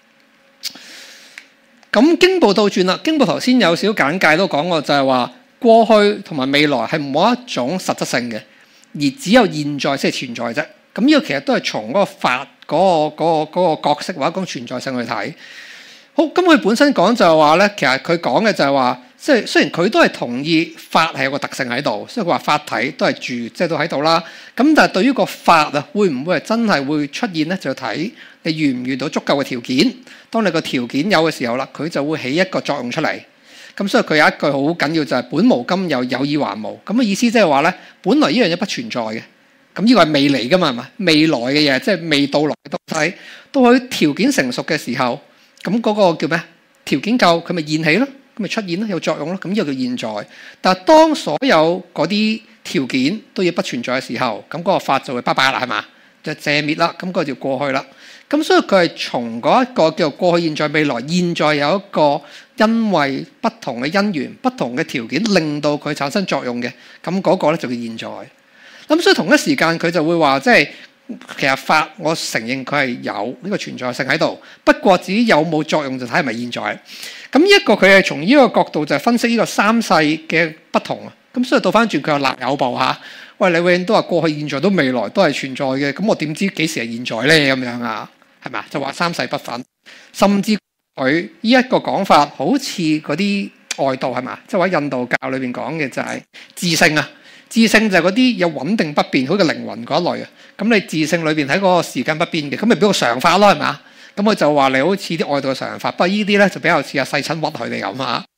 咁經部倒轉啦，經部頭先有少少簡介都講過，就係話過去同埋未來係冇一種實質性嘅，而只有現在先係存在啫。咁呢個其實都係從嗰個法嗰個角色或者講存在性去睇。好，咁佢本身講就係話咧，其實佢講嘅就係話。即係雖然佢都係同意法係有個特性喺度，所以佢話法體都係住，即係都喺度啦。咁但係對於個法啊，會唔會係真係會出現咧？就睇你遇唔遇到足夠嘅條件。當你個條件有嘅時候啦，佢就會起一個作用出嚟。咁所以佢有一句好緊要就係本無今有，有以還無。咁嘅意思即係話咧，本來呢樣嘢不存在嘅。咁呢個係未嚟噶嘛？係嘛？未來嘅嘢，即係未到來嘅東西，到佢條件成熟嘅時候，咁嗰個叫咩？條件夠，佢咪現起咯。咁咪出現咯，有作用咯。咁呢個叫現在。但係當所有嗰啲條件都要不存在嘅時候，咁嗰個法就會拜拜啦，係嘛？就謝滅啦。咁嗰個就過去啦。咁所以佢係從嗰一個叫做過去、現在、未來。現在有一個因為不同嘅因緣、不同嘅條件，令到佢產生作用嘅。咁嗰個咧就叫現在。咁所以同一時間佢就會話，即係其實法，我承認佢係有呢個存在性喺度。不過至於有冇作用，就睇係咪現在。咁呢一個佢係從呢個角度就係分析呢個三世嘅不同啊。咁所以倒翻轉佢又立有部嚇。喂，你永遠都話過去、現在都未來都係存在嘅，咁我點知幾時係現在咧？咁樣啊，係咪？就話三世不分，甚至佢呢一個講法好似嗰啲外道係嘛？即係喺印度教裏邊講嘅就係自性啊。自性就係嗰啲有穩定不變，好似靈魂嗰一類啊。咁你自性裏邊喺嗰個時間不變嘅，咁咪俾個常法咯，係嘛？咁佢就話你好似啲外道嘅常法，不過呢啲咧就比較似阿世親屈佢哋咁啊。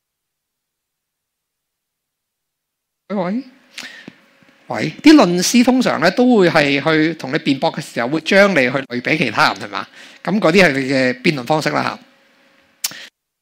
喂，啲論師通常咧都會係去同你辯駁嘅時候，會將你去類比其他人係嘛？咁嗰啲係你嘅辯論方式啦嚇。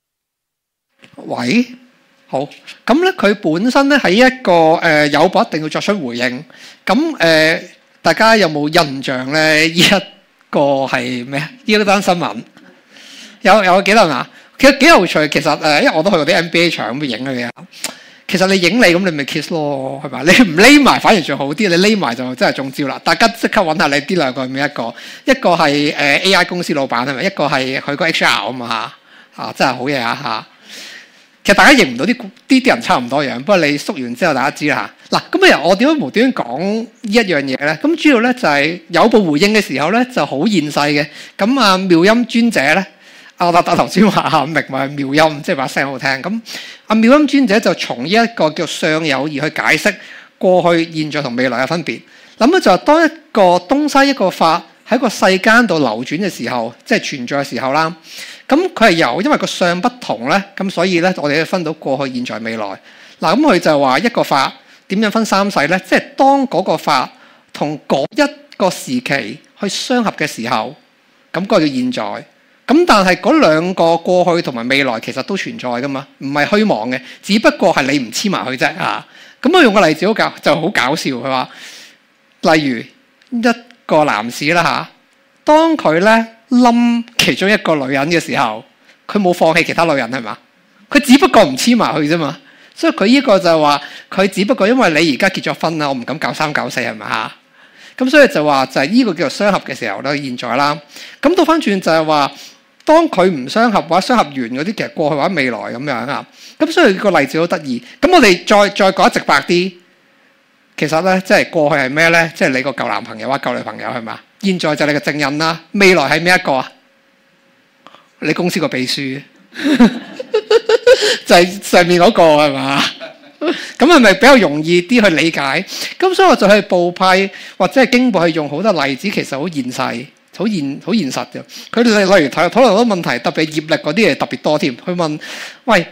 喂，好，咁咧佢本身咧喺一個有部一定要作出回應。咁大家有冇印象咧？呢一個係咩啊？呢單新聞有幾多人啊？其實幾有趣。其實因為我都去過啲 NBA 場咁影佢嘅。其實你影你咁，你咪 kiss 咯，係咪？你唔匿埋反而仲好啲，你匿埋就真係中招啦。大家即刻揾下你呢兩個係邊一個？一個係AI 公司老闆係咪？一個係佢個 HR 啊嘛嚇，真係好嘢啊嚇！ 其實大家認唔到啲人差唔多樣，不過你縮完之後大家知啦嚇。嗱，咁我點解無端端講呢一樣嘢咧？咁主要咧就係有部回應嘅時候咧就好現世嘅。咁啊妙音尊者咧，我頭先話阿明話妙音，即係把聲好聽。咁阿妙音尊者就從呢一個叫相有義去解釋過去、現在同未來嘅分別。諗咧就係當一個東西一個法喺個世間度流轉嘅時候，即係存在嘅時候啦。咁佢係因為個相不同咧，咁所以咧我哋要分到過去、現在、未來。嗱，咁佢就話一個法點樣分三世咧？即係當嗰個法同嗰一個時期去相合嘅時候，咁嗰個叫現在。咁但係嗰兩個過去同埋未來其實都存在噶嘛，唔係虛妄嘅，只不過係你唔黐埋去啫嚇。咁我用個例子就好搞笑，佢話例如一個男士啦嚇，當佢咧冧其中一個女人嘅時候，佢冇放棄其他女人係嘛？佢只不過唔黐埋去啫嘛。所以佢呢個就係話佢只不過因為你而家結咗婚啦，我唔敢搞三搞四係咪嚇？咁所以就話就係呢個叫做相合嘅時候咧，現在啦。咁倒翻轉就係話，當佢唔相合或者相合完嗰啲，其實過去或者未來咁樣啊。咁所以個例子好得意。咁我哋再講得直白啲，其實咧即係過去係咩咧？即係你個舊男朋友或者舊女朋友係嘛？現在就係你嘅證人啦。未來係咩一個啊？你公司個秘書就係上面嗰個係嘛？咁係咪比較容易啲去理解？咁所以我就去部派或者係經部去用好多例子，其實好現實、好現實嘅。佢哋例如討論好多問題，特別業力嗰啲嘢特別多添。佢問：喂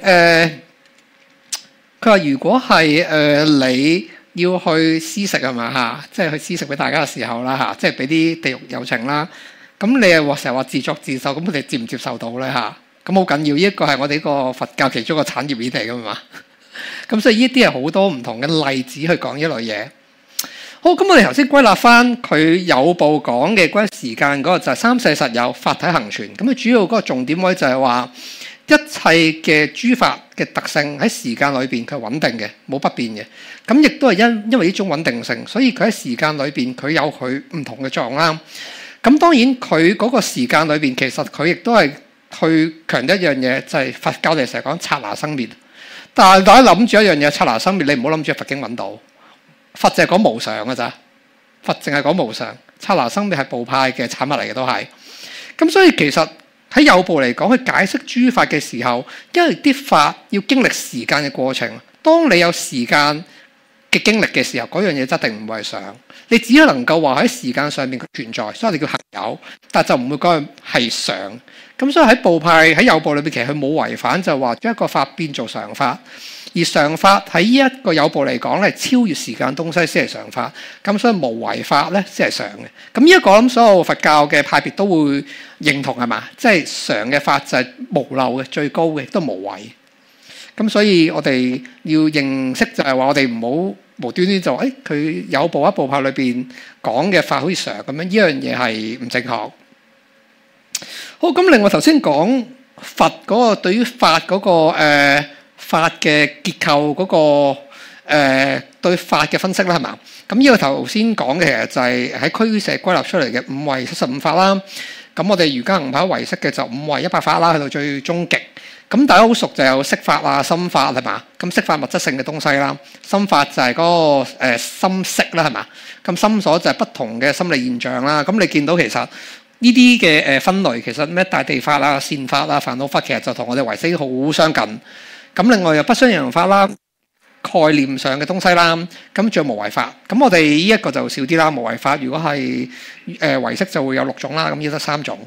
佢話如果係你要去施食係嘛嚇？即係去施食俾大家嘅時候啦嚇，即係俾啲地獄有情啦。咁你又成日話自作自受，咁佢哋接唔接受到咧嚇？咁好緊要，呢一個係我哋呢個佛教其中一個產業鏈嚟㗎嘛。咁所以呢啲係好多唔同嘅例子去講呢類嘢。好，咁我哋頭先歸納翻佢有部講嘅關於時間嗰個就係三世實有，法體恆存。咁佢主要嗰個重點位就係話一切嘅諸法嘅特性喺時間裏邊佢係穩定嘅，冇不變嘅。咁亦都係因為呢種穩定性，所以佢喺時間裏邊佢有佢唔同嘅作用啦。咁當然佢嗰個時間裏邊其實佢亦都係去強調一樣嘢，就係佛教哋成日講剎那生滅。但係大家諗住一樣嘢，剎那生滅，你唔好諗住喺佛經揾到，佛淨係講無常㗎咋，佛淨係講無常，剎那生滅係部派嘅產物嚟嘅都係。咁所以其實喺有部嚟講，去解釋諸法嘅時候，因為啲法要經歷時間嘅過程，當你有時間嘅經歷嘅時候，嗰樣嘢一定唔會係常，你只能夠話喺時間上面嘅存在，所以我哋叫恆有，但就唔會講係常。咁所以喺部派喺有部裏邊，其實佢冇違反，就話將一個法變做常法，而常法喺呢一個有部嚟講咧，超越時間東西先係常法。咁所以無為法咧先係常嘅。咁呢一個我諗所有佛教嘅派別都會認同係嘛？即係常嘅法就係無漏嘅、最高嘅，都無為。咁所以我哋要認識就係話，我哋唔好無端端就佢有部一部派裏邊講嘅法好似常咁樣，呢樣嘢係唔正確。好，咁另外頭先講佛嗰個對於法嗰個法嘅結構嗰個對法嘅分析啦，係嘛？咁呢個頭先講嘅其實就係喺俱舍歸納出嚟嘅五位75法啦。咁我哋瑜伽行派唯識嘅就五位100法啦，去到最終極。咁大家好熟就有色法啊、心法係嘛？咁色法物質性嘅東西啦，心法就係嗰個心識啦，係嘛？咁心所就係不同嘅心理現象啦。咁你見到其實呢啲嘅分類，其實咩大地法啊、善法啊、煩惱法，其實就同我哋唯識好相近。咁另外又不相應法啦、概念上嘅東西啦，咁仲有無為法。咁我哋呢一個就少啲啦。無為法如果係唯識就會有6種啦，咁呢得3種。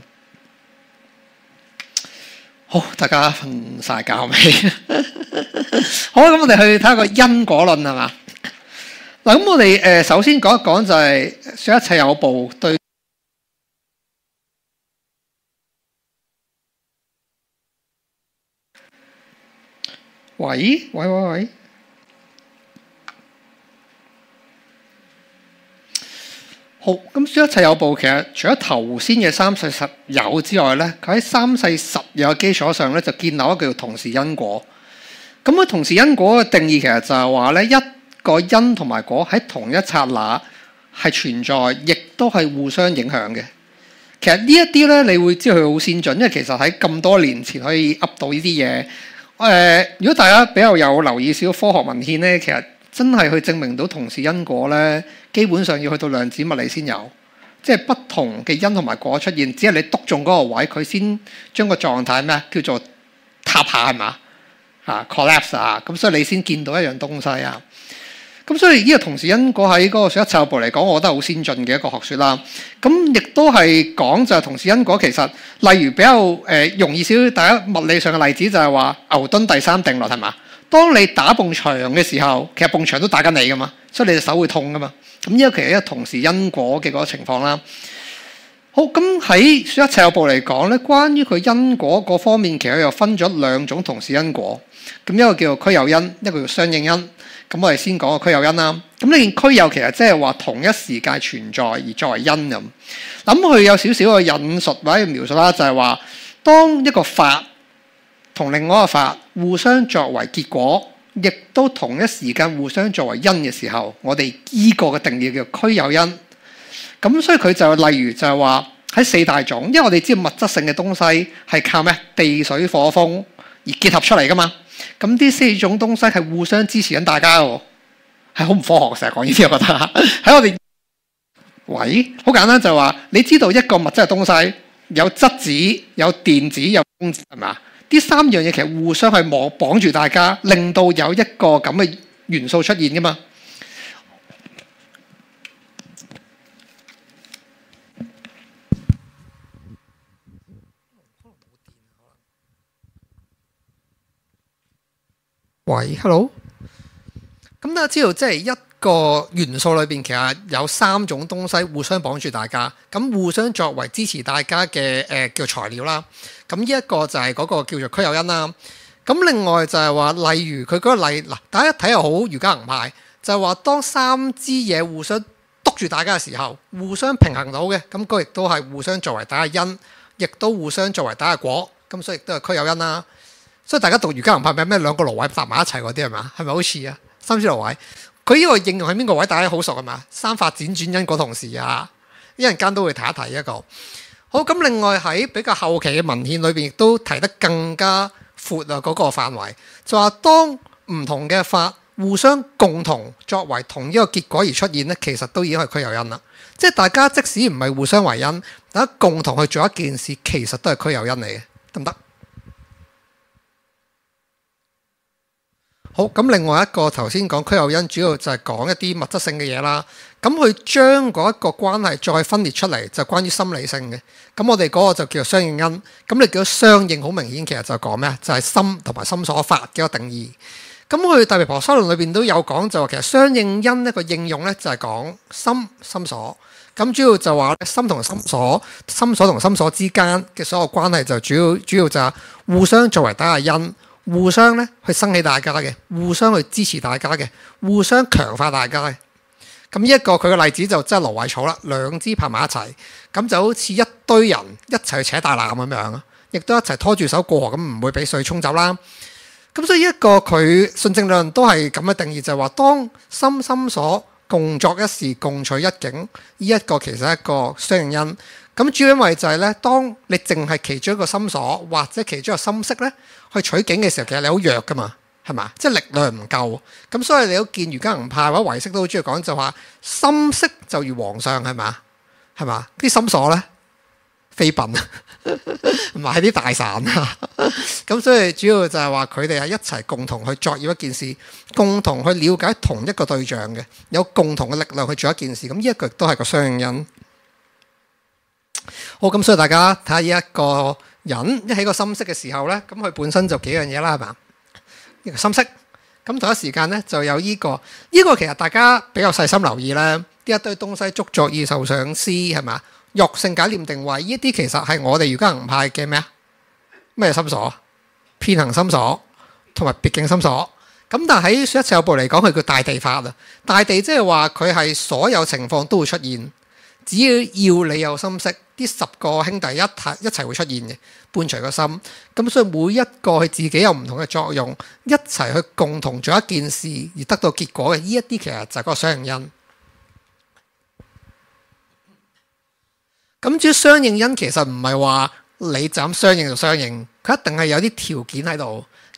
好，大家瞓晒覺未？好，咁我哋去睇下個因果論係嘛？嗱，咁我哋首先講一講就係說一切有部對。喂，好，咁說一切有部，其實除咗頭先嘅三世實有之外咧，佢喺三世實有嘅基礎上咧，就建立一個叫同時因果。咁喺同時因果嘅定義，其實就係話咧，一個因同埋果喺同一剎那係存在，亦都係互相影響嘅。其實呢一啲咧，你會知道佢好先進，因為其實喺咁多年前可以噏到呢啲嘢。 如果大家比較有留意少科學文獻咧，其實真係去證明到同時因果咧，基本上要去到量子物理先有，即係不同嘅因同埋果出現，只係你篤中嗰個位，佢先將個狀態咩叫做塌下係嘛collapse 啊，咁所以你先見到一樣東西啊。咁所以呢個同時因果喺嗰個水一切有部嚟講，我覺得好先進嘅一個學說啦。咁亦都係講就係同時因果其實，例如比較容易少大家物理上嘅例子就係話牛頓第三定律係嘛？當你打埲牆嘅時候，其實埲牆都打緊你噶嘛，所以你隻手會痛噶嘛。咁呢個其實一個同時因果嘅嗰個情況啦。好，咁喺水一切有部嚟講咧，關於佢因果嗰方面，其實又分咗兩種同時因果。咁一個叫做俱有因，一個叫相應因。咁我哋先講個俱有因啦。咁呢件俱有其實即係話同一時間存在而作為因咁。咁佢有少少嘅引述或者描述啦，就係話當一個法同另外一個法互相作為結果，亦都同一時間互相作為因嘅時候，我哋依個嘅定義叫俱有因。咁所以佢就例如就係話喺四大種，因為我哋知道物質性嘅東西係靠咩地水火風而結合出嚟噶嘛。咁呢四種東西係互相支持緊大家嘅，係好唔科學，成日講呢啲，我覺得喺我哋好簡單就係話，你知道一個物質嘅東西有質子、有電子、有中子係嘛？呢三樣嘢其實互相係綁住大家，令到有一個咁嘅元素出現噶嘛。喂 ，hello。咁大家知道，即係一個元素裏邊，其實有三種東西互相綁住大家，咁互相作為支持大家嘅叫材料啦。咁呢一個就係嗰個叫做俱有因啦。咁另外就係話，例如佢嗰個例嗱，大家睇又好瑜伽行派，就係話當三支嘢互相篤住大家嘅時候，互相平衡到嘅，咁佢亦都係互相作為大家因，亦都互相作為大家果，咁所以亦都係俱有因啦。所以大家讀瑜伽行派咪咩兩個蘆葦搭埋一齊嗰啲係嘛？係咪好似啊？三支蘆葦，佢呢個應用喺邊個位？大家好熟係嘛？三法輾轉因果同時啊，一陣間都會提一提一個。好，咁另外喺比較後期嘅文獻裏邊，亦都提得更加闊啊嗰個範圍，就話當唔同嘅法互相共同作為同一個結果而出現咧，其實都已經係俱有因啦。即係大家即使唔係互相為因，大家共同去做一件事，其實都係俱有因嚟嘅，得唔得？好，咁另外一個頭先講俱有因，主要就係講一啲物質性嘅嘢啦。咁佢將嗰一個關係再分裂出嚟，就關於心理性嘅。咁我哋嗰個就叫做相應因。咁你叫做相應，好明顯其實就講咩？就係心同埋心所法嘅一個定義。咁佢大毗婆沙論裏邊都有講，就話其實相應因一個應用咧，就係講心所。咁主要就話心同心所，心所同心所之間嘅所有關係就主要就係互相作為大家因。互相咧去生起大家嘅，互相去支持大家嘅，互相強化大家嘅。咁呢一個佢嘅例子就真係蘆葦草啦，兩支拍埋一齊，咁就好似一堆人一齊去扯大纜咁樣，亦都一齊拖住手過河，咁唔會俾水沖走啦。咁所以一個佢順正論都係咁嘅定義，就係話當心所共作一事，共取一境，呢一個其實係一個相應因。咁主要因為就係咧，當你淨係其中一個心所或者其中一個心識咧，去取景嘅時候，其實你好弱噶嘛，係嘛？即係力量唔夠。咁所以你都見瑜伽行派或者唯識都好中意講，就話心識就如皇上係嘛？係嘛？啲心所咧飛奔啊，唔係啲大散啊。咁所以主要就係話佢哋係一齊共同去作業一件事，共同去了解同一個對象嘅，有共同嘅力量去做一件事。咁呢一個亦都係個相應因。好，咁所以大家睇下呢一個人一起個心識嘅時候咧，咁佢本身就幾樣嘢啦，係嘛？呢個心識，咁同一時間咧就有呢個其實大家比較細心留意咧，呢一堆東西觸作意受想思係嘛？欲性解念定位呢啲其實係我哋瑜伽行派嘅咩啊？咩心所？遍行心所同埋別境心所。咁但係喺水一切有部嚟講，佢叫大地法啊。大地即係話佢係所有情況都會出現，只要你有心識。啲10個兄弟一齊會出現嘅，伴隨個心。咁所以每一個佢自己有唔同嘅作用，一齊去共同做一件事而得到結果嘅，呢一啲其實就係嗰個相應因。咁至於相應因其實唔係話你就咁相應就相應，佢一定係有啲條件喺度。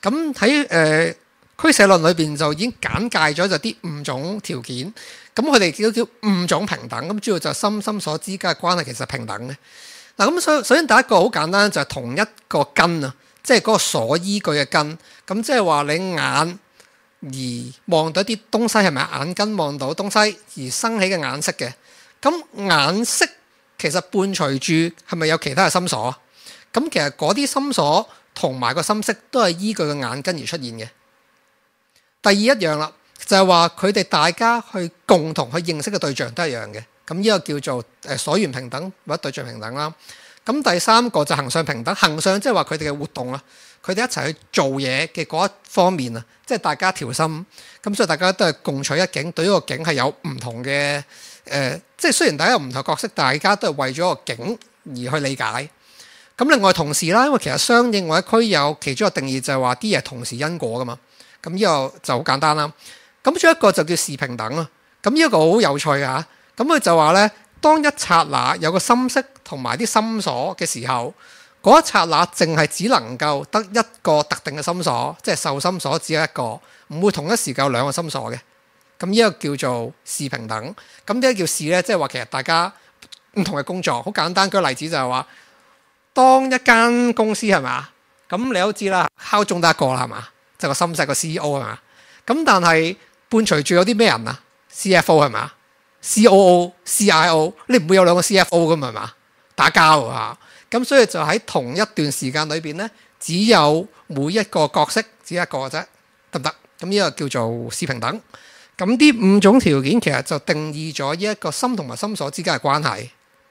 咁喺俱舍論裏邊就已經簡介咗就啲五種條件。咁佢哋叫五種平等。咁主要就心心所之間嘅關係其實係平等嘅。嗱，咁首先第一個好簡單就係同一個根啊，即係嗰個所依據嘅根。咁即係話你眼而望到一啲東西係咪眼根望到東西而生起嘅眼識嘅？咁眼識其實伴隨住係咪有其他嘅心所？咁其實嗰啲心所同埋個心識都係依據個眼根而出現嘅。第二一樣啦，就係話佢哋大家去共同去認識嘅對象都係一樣嘅。咁呢個叫做所緣平等或者對象平等啦。咁第三個就行相平等，行相即係話佢哋嘅活動啊，佢哋一齊去做嘢嘅嗰一方面啊，即係大家調心，咁所以大家都係共取一境，對呢個境係有唔同嘅即係雖然大家有唔同角色，大家都係為咗個境而去理解。咁另外同時啦，因為其實相應或者俱有其中一個定義就係話啲嘢同時因果噶嘛，咁呢個就好簡單啦。咁仲有一個就叫事平等啊，咁呢一個好有趣㗎。咁佢就話咧，當一剎那有個心識同埋啲心所嘅時候，嗰一剎那淨係只能夠得一個特定嘅心所，即係受心所只有一個，唔會同一時間有兩個心所嘅。咁呢個叫做事平等。咁點解叫事咧？即係話其實大家唔同嘅工作，好簡單。舉個例子就係話，當一間公司係嘛，咁你都知啦，敲鐘得一個啦係嘛，就個心識個 CEO 係嘛。咁但係伴隨住有啲咩人啊 ？CFO 係嘛？COO、CIO， 你唔會有兩個 CFO 噶嘛，係嘛？打交啊！咁所以就喺同一段時間裏邊咧，只有每一個角色只一個啫，得唔得？咁呢個叫做事平等。咁啲五種條件其實就定義咗呢一個心同埋心所之間嘅關係，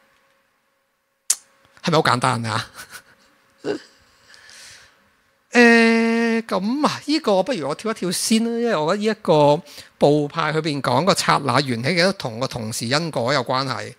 係咪好簡單啊？咁啊，呢個不如我跳一跳先啦，因為我覺得呢一個部派裏邊講個剎那緣起嘅都同個同時因果有關係。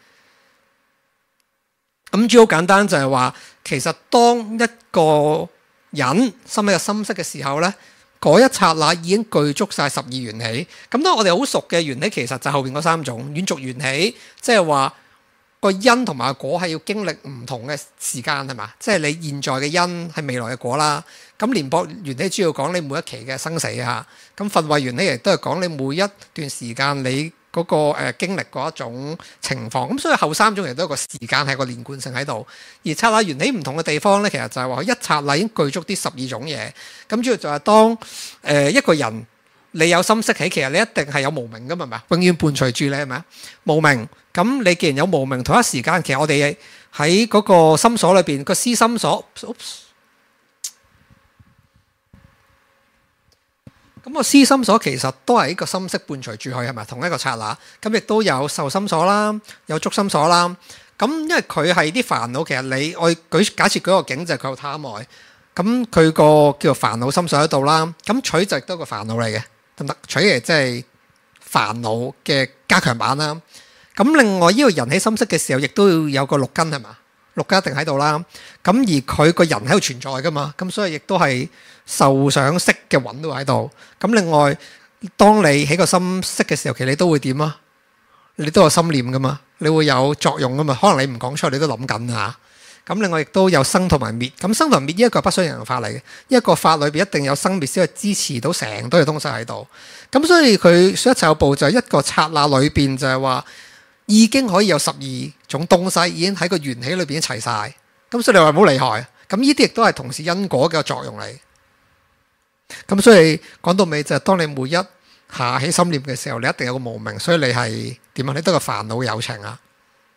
咁主要好簡單就係話，其實當一個人生起個心識嘅時候咧，嗰一剎那已經具足晒12緣起。咁當我哋好熟嘅緣起，其實就後邊嗰三種遠續緣起，即係話個因同埋個果係要經歷唔同嘅時間係嘛？即係你現在嘅因係未來嘅果啦。咁廉頗緣起主要講你每一期嘅生死啊。咁分位緣起亦都係講你每一段時間你嗰個經歷嗰一種情況。咁所以後三種亦都有個時間係個連貫性喺度。而剎那緣起唔同嘅地方咧，其實就係話佢一剎那已經具足啲12種嘢。咁主要就係當一個人你有心識起，其實你一定係有無明噶嘛，係咪？永遠伴隨住你係咪啊？無明。咁你既然有無明，同一時間其實我哋喺嗰個心所裏邊個思心所，咁個思心所其實都係一個心識伴隨住佢係咪？同一個剎那。咁亦都有受心所啦，有觸心所啦。咁因為佢係啲煩惱，其實我假設舉個境就係佢有貪愛，咁佢個叫做煩惱心所喺度啦。咁取就亦都係個煩惱嚟嘅，得唔得？取嚟即係煩惱嘅加強版啦。咁另外呢個人起心識嘅時候，亦都要有個六根係嘛？六根一定喺度啦。咁而佢個人喺度存在噶嘛，咁所以亦都係受想識嘅蘊都喺度。咁另外，當你起個心識嘅時候，其實你都會點啊？你都有心念噶嘛，你會有作用噶嘛。可能你唔講出嚟，你都諗緊啊。咁另外亦都有生同埋滅。咁生同滅呢一個係不相應法嚟嘅，一個法裏邊一定有生滅先去支持到成堆嘅東西喺度。咁所以佢一切有部就係一個剎那裏邊就係話，已經可以有12種東西已經喺個緣起裏邊齊晒。咁所以你話唔好厲害。咁呢啲亦都係同時因果嘅作用嚟。咁所以講到尾就係當你每一下起心念嘅時候，你一定有個無明，所以你係點啊？你得個煩惱有情啊。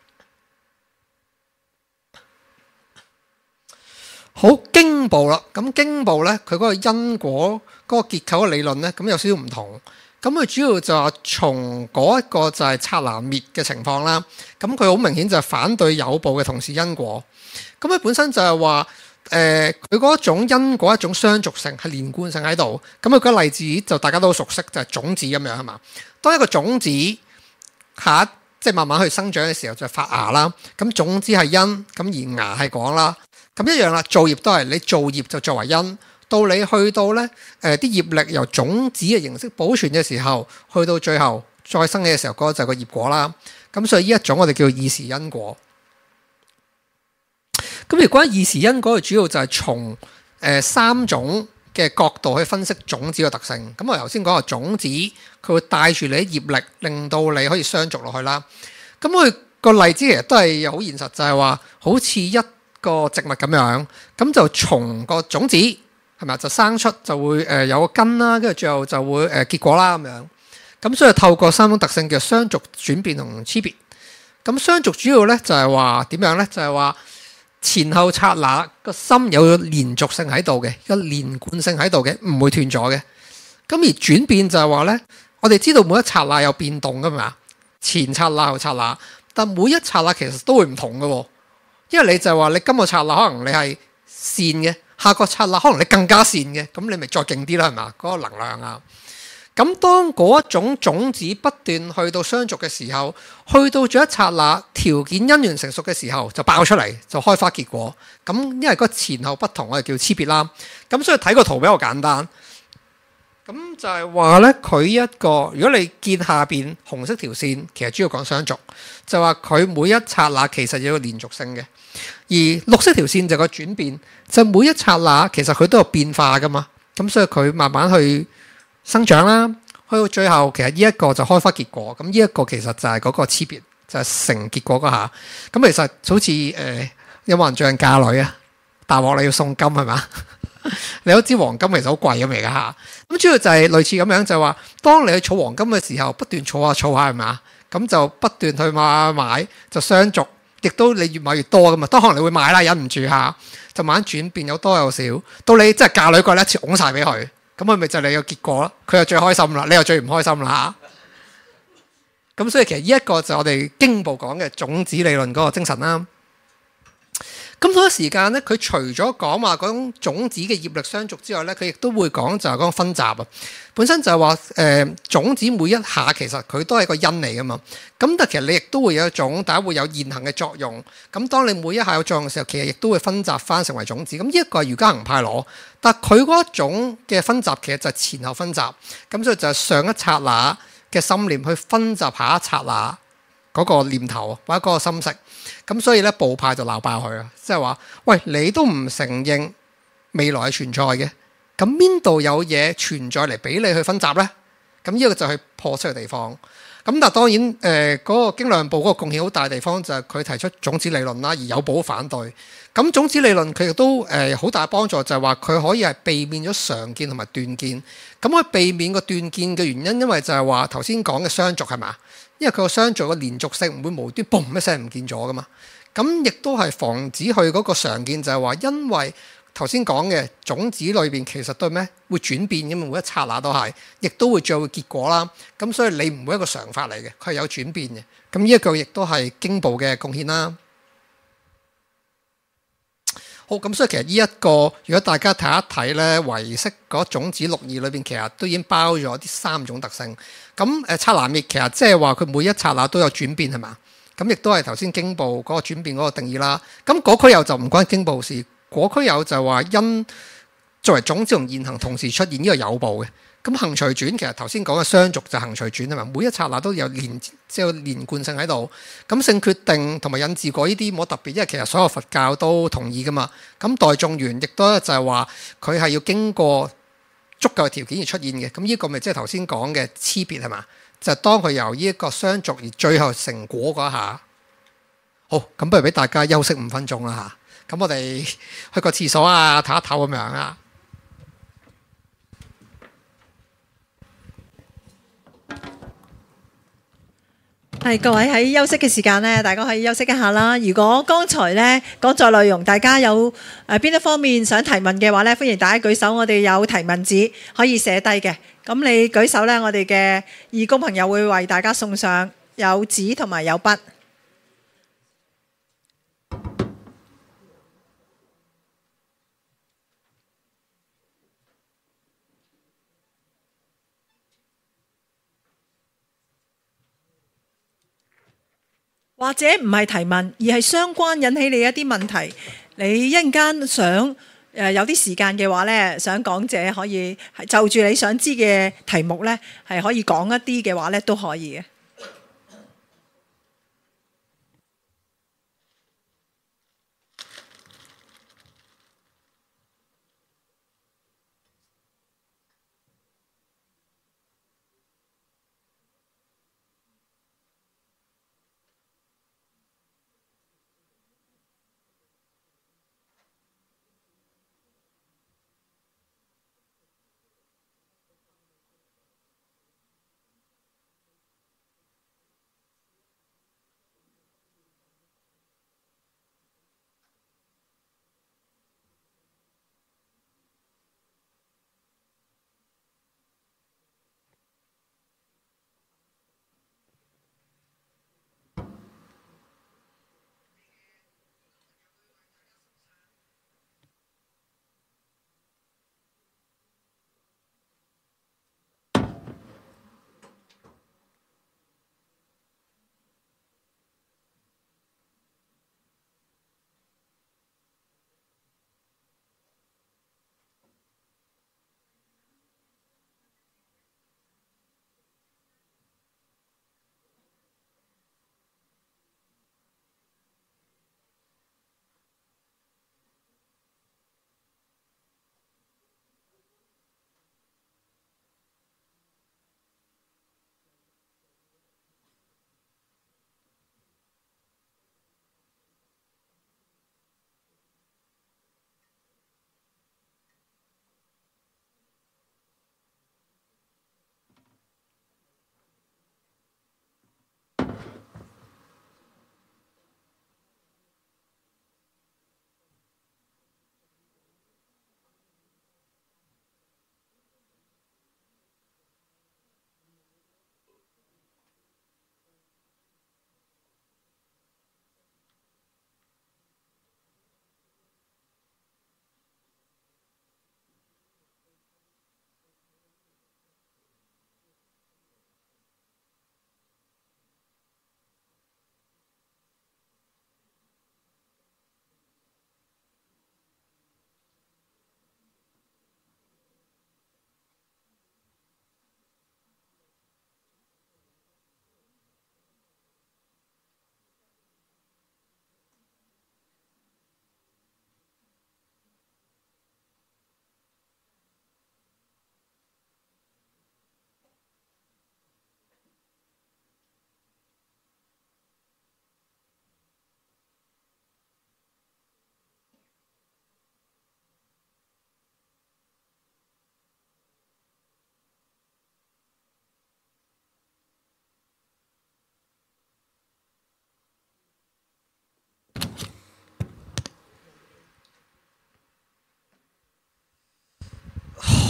好，經部啦。咁經部咧，佢嗰個因果嗰個結構嘅理論咧，咁有少少唔同。咁佢主要就係從嗰一個就係剎那滅嘅情況啦。咁佢好明顯就係反對有部嘅同時因果。咁佢本身就係話佢嗰一種因果一種相續性係連貫性喺度。咁佢個例子就大家都熟悉，就係種子咁樣係嘛。當一個種子即係慢慢去生長嘅時候就發芽啦。咁種子係因，咁而芽係果啦。咁一樣啦，造業都係你造業就作為因。到你去到咧，啲業力由種子嘅形式保存嘅時候，去到最後再生起嘅時候，嗰個就係個業果啦。咁所以呢一種我哋叫異時因果。咁如果異時因果，主要就係從3種嘅角度去分析種子嘅特性。咁我頭先講話種子佢會帶住你啲業力，令到你可以相續落去啦。咁佢個例子其實都係好現實，就係話好似一個植物咁樣，咁就從個種子係咪就生出就會有個根啦，跟住最後就會結果啦咁樣。咁所以透過三種特性叫相續、轉變同差別。咁相續主要咧就係話點樣咧？就係話前後剎那個心有連續性喺度嘅，有連貫性喺度嘅，唔會斷咗嘅。咁而轉變就係話咧，我哋知道每一剎那有變動噶嘛，前剎那後剎那，但每一剎那其實都會唔同嘅喎。因為你就係話你今個剎那可能你係善嘅，下個剎那可能你更加善嘅，咁你咪再勁啲啦，係嘛？嗰個能量啊！咁當嗰一種種子不斷去到相續嘅時候，去到咗一剎那條件因緣成熟嘅時候，就爆出嚟，就開花結果。咁因為個前後不同，我哋叫差別啦。咁所以睇個圖比較簡單。咁就係話呢，佢一個如果你見下邊紅色條線，其實主要講相續，就話佢每一剎那其實有個連續性嘅。而綠色條線就個轉變，就每一剎那其實佢都有變化噶嘛。咁所以佢慢慢去生長啦，去到最後其實呢一個就開花結果，咁呢一個其實就係嗰個差別，就係成結果嗰下。咁其實好似有冇人最近嫁女啊？大鑊你要送金係嘛？你都知黃金其實好貴咁嚟㗎嚇。咁主要就係類似咁樣，就係話當你去儲黃金嘅時候，不斷儲下儲下係嘛？咁就不斷去買就相續，亦都你越買越多㗎嘛。當可能你會買啦，忍唔住下就慢慢轉變，有多有少，到你真係嫁女嗰日一次拱晒俾佢。咁佢咪就係你個結果咯，佢又最開心啦，你又最唔開心啦嚇。咁所以其實呢一個就係我哋經部講嘅種子理論嗰個精神啦。咁同一時間咧，佢除咗講話嗰種種子嘅業力相續之外咧，佢亦都會講就係嗰個分集啊。本身就係話種子每一下其實佢都係個因嚟噶嘛。咁但其實你亦都會有一種，大家會有現行嘅作用。咁當你每一下有作用嘅時候，其實亦都會分集翻成為種子。咁呢一個係瑜伽行派攞，但佢嗰一種嘅分集其實就係前後分集。咁所以就係上一剎那嘅心念去分集下一剎那嗰個念頭或者嗰個心識。咁所以咧，部派就鬧爆佢啊！即係話，喂，你都唔承認未來係存在嘅，咁邊度有嘢存在嚟俾你去分集呢？咁呢個就係破出嘅地方。咁但係當然，嗰個經量部嗰個貢獻好大嘅地方就係佢提出種子理論啦，而有部反對。咁種子理論佢亦都好大嘅幫助，就係話佢可以係避免咗常見同埋斷見。咁佢避免個斷見嘅原因，因為就係話頭先講嘅相續係嘛？因為佢個相續嘅連續性唔會無端嘣一聲唔見咗噶嘛。咁亦都係防止佢嗰個常見，就係話因為頭先講嘅種子裏邊其實對咩會轉變嘅嘛，每一剎那都係，亦都會最後結果啦。咁所以你唔會一個常法嚟嘅，佢係有轉變嘅。咁呢一個亦都係經部嘅貢獻啦。好，咁所以其實呢一個，如果大家睇一睇咧，唯識嗰種子六義裏邊，其實都已經包咗啲三種特性。咁剎那滅其實即係話佢每一剎那都有轉變係嘛？咁亦都係頭先經部嗰個轉變嗰個定義啦。咁果區有就唔關經部事，果區有就話因作為種子同現行同時出現呢個有部嘅。咁行隨轉其實頭先講嘅相續就行隨轉係嘛？每一剎那都有連貫性喺度。咁性決定同埋引自果呢啲冇特別，因為其實所有佛教都同意噶嘛。咁代眾緣亦都就係話佢係要經過足夠嘅條件而出現嘅。咁呢個咪即係頭先講嘅差別係嘛？就係當佢由呢一個相續而最後成果嗰一下。好，咁不如俾大家休息5分鐘啦嚇。咁我哋去個廁所啊，唞一唞咁樣啊。 係各位喺休息嘅時間呢，大家可以休息一下啦。如果剛才呢講座內容，大家有邊一方面想提問嘅話呢，歡迎大家舉手，我哋有提問紙可以寫低嘅。咁你舉手呢，我哋嘅義工朋友會為大家送上有紙同埋有筆。或者唔係提問，而係相關引起你一啲問題，你一陣間想有啲時間嘅話呢，想講者可以就住你想知嘅題目呢，係可以講一啲嘅話呢，都可以嘅。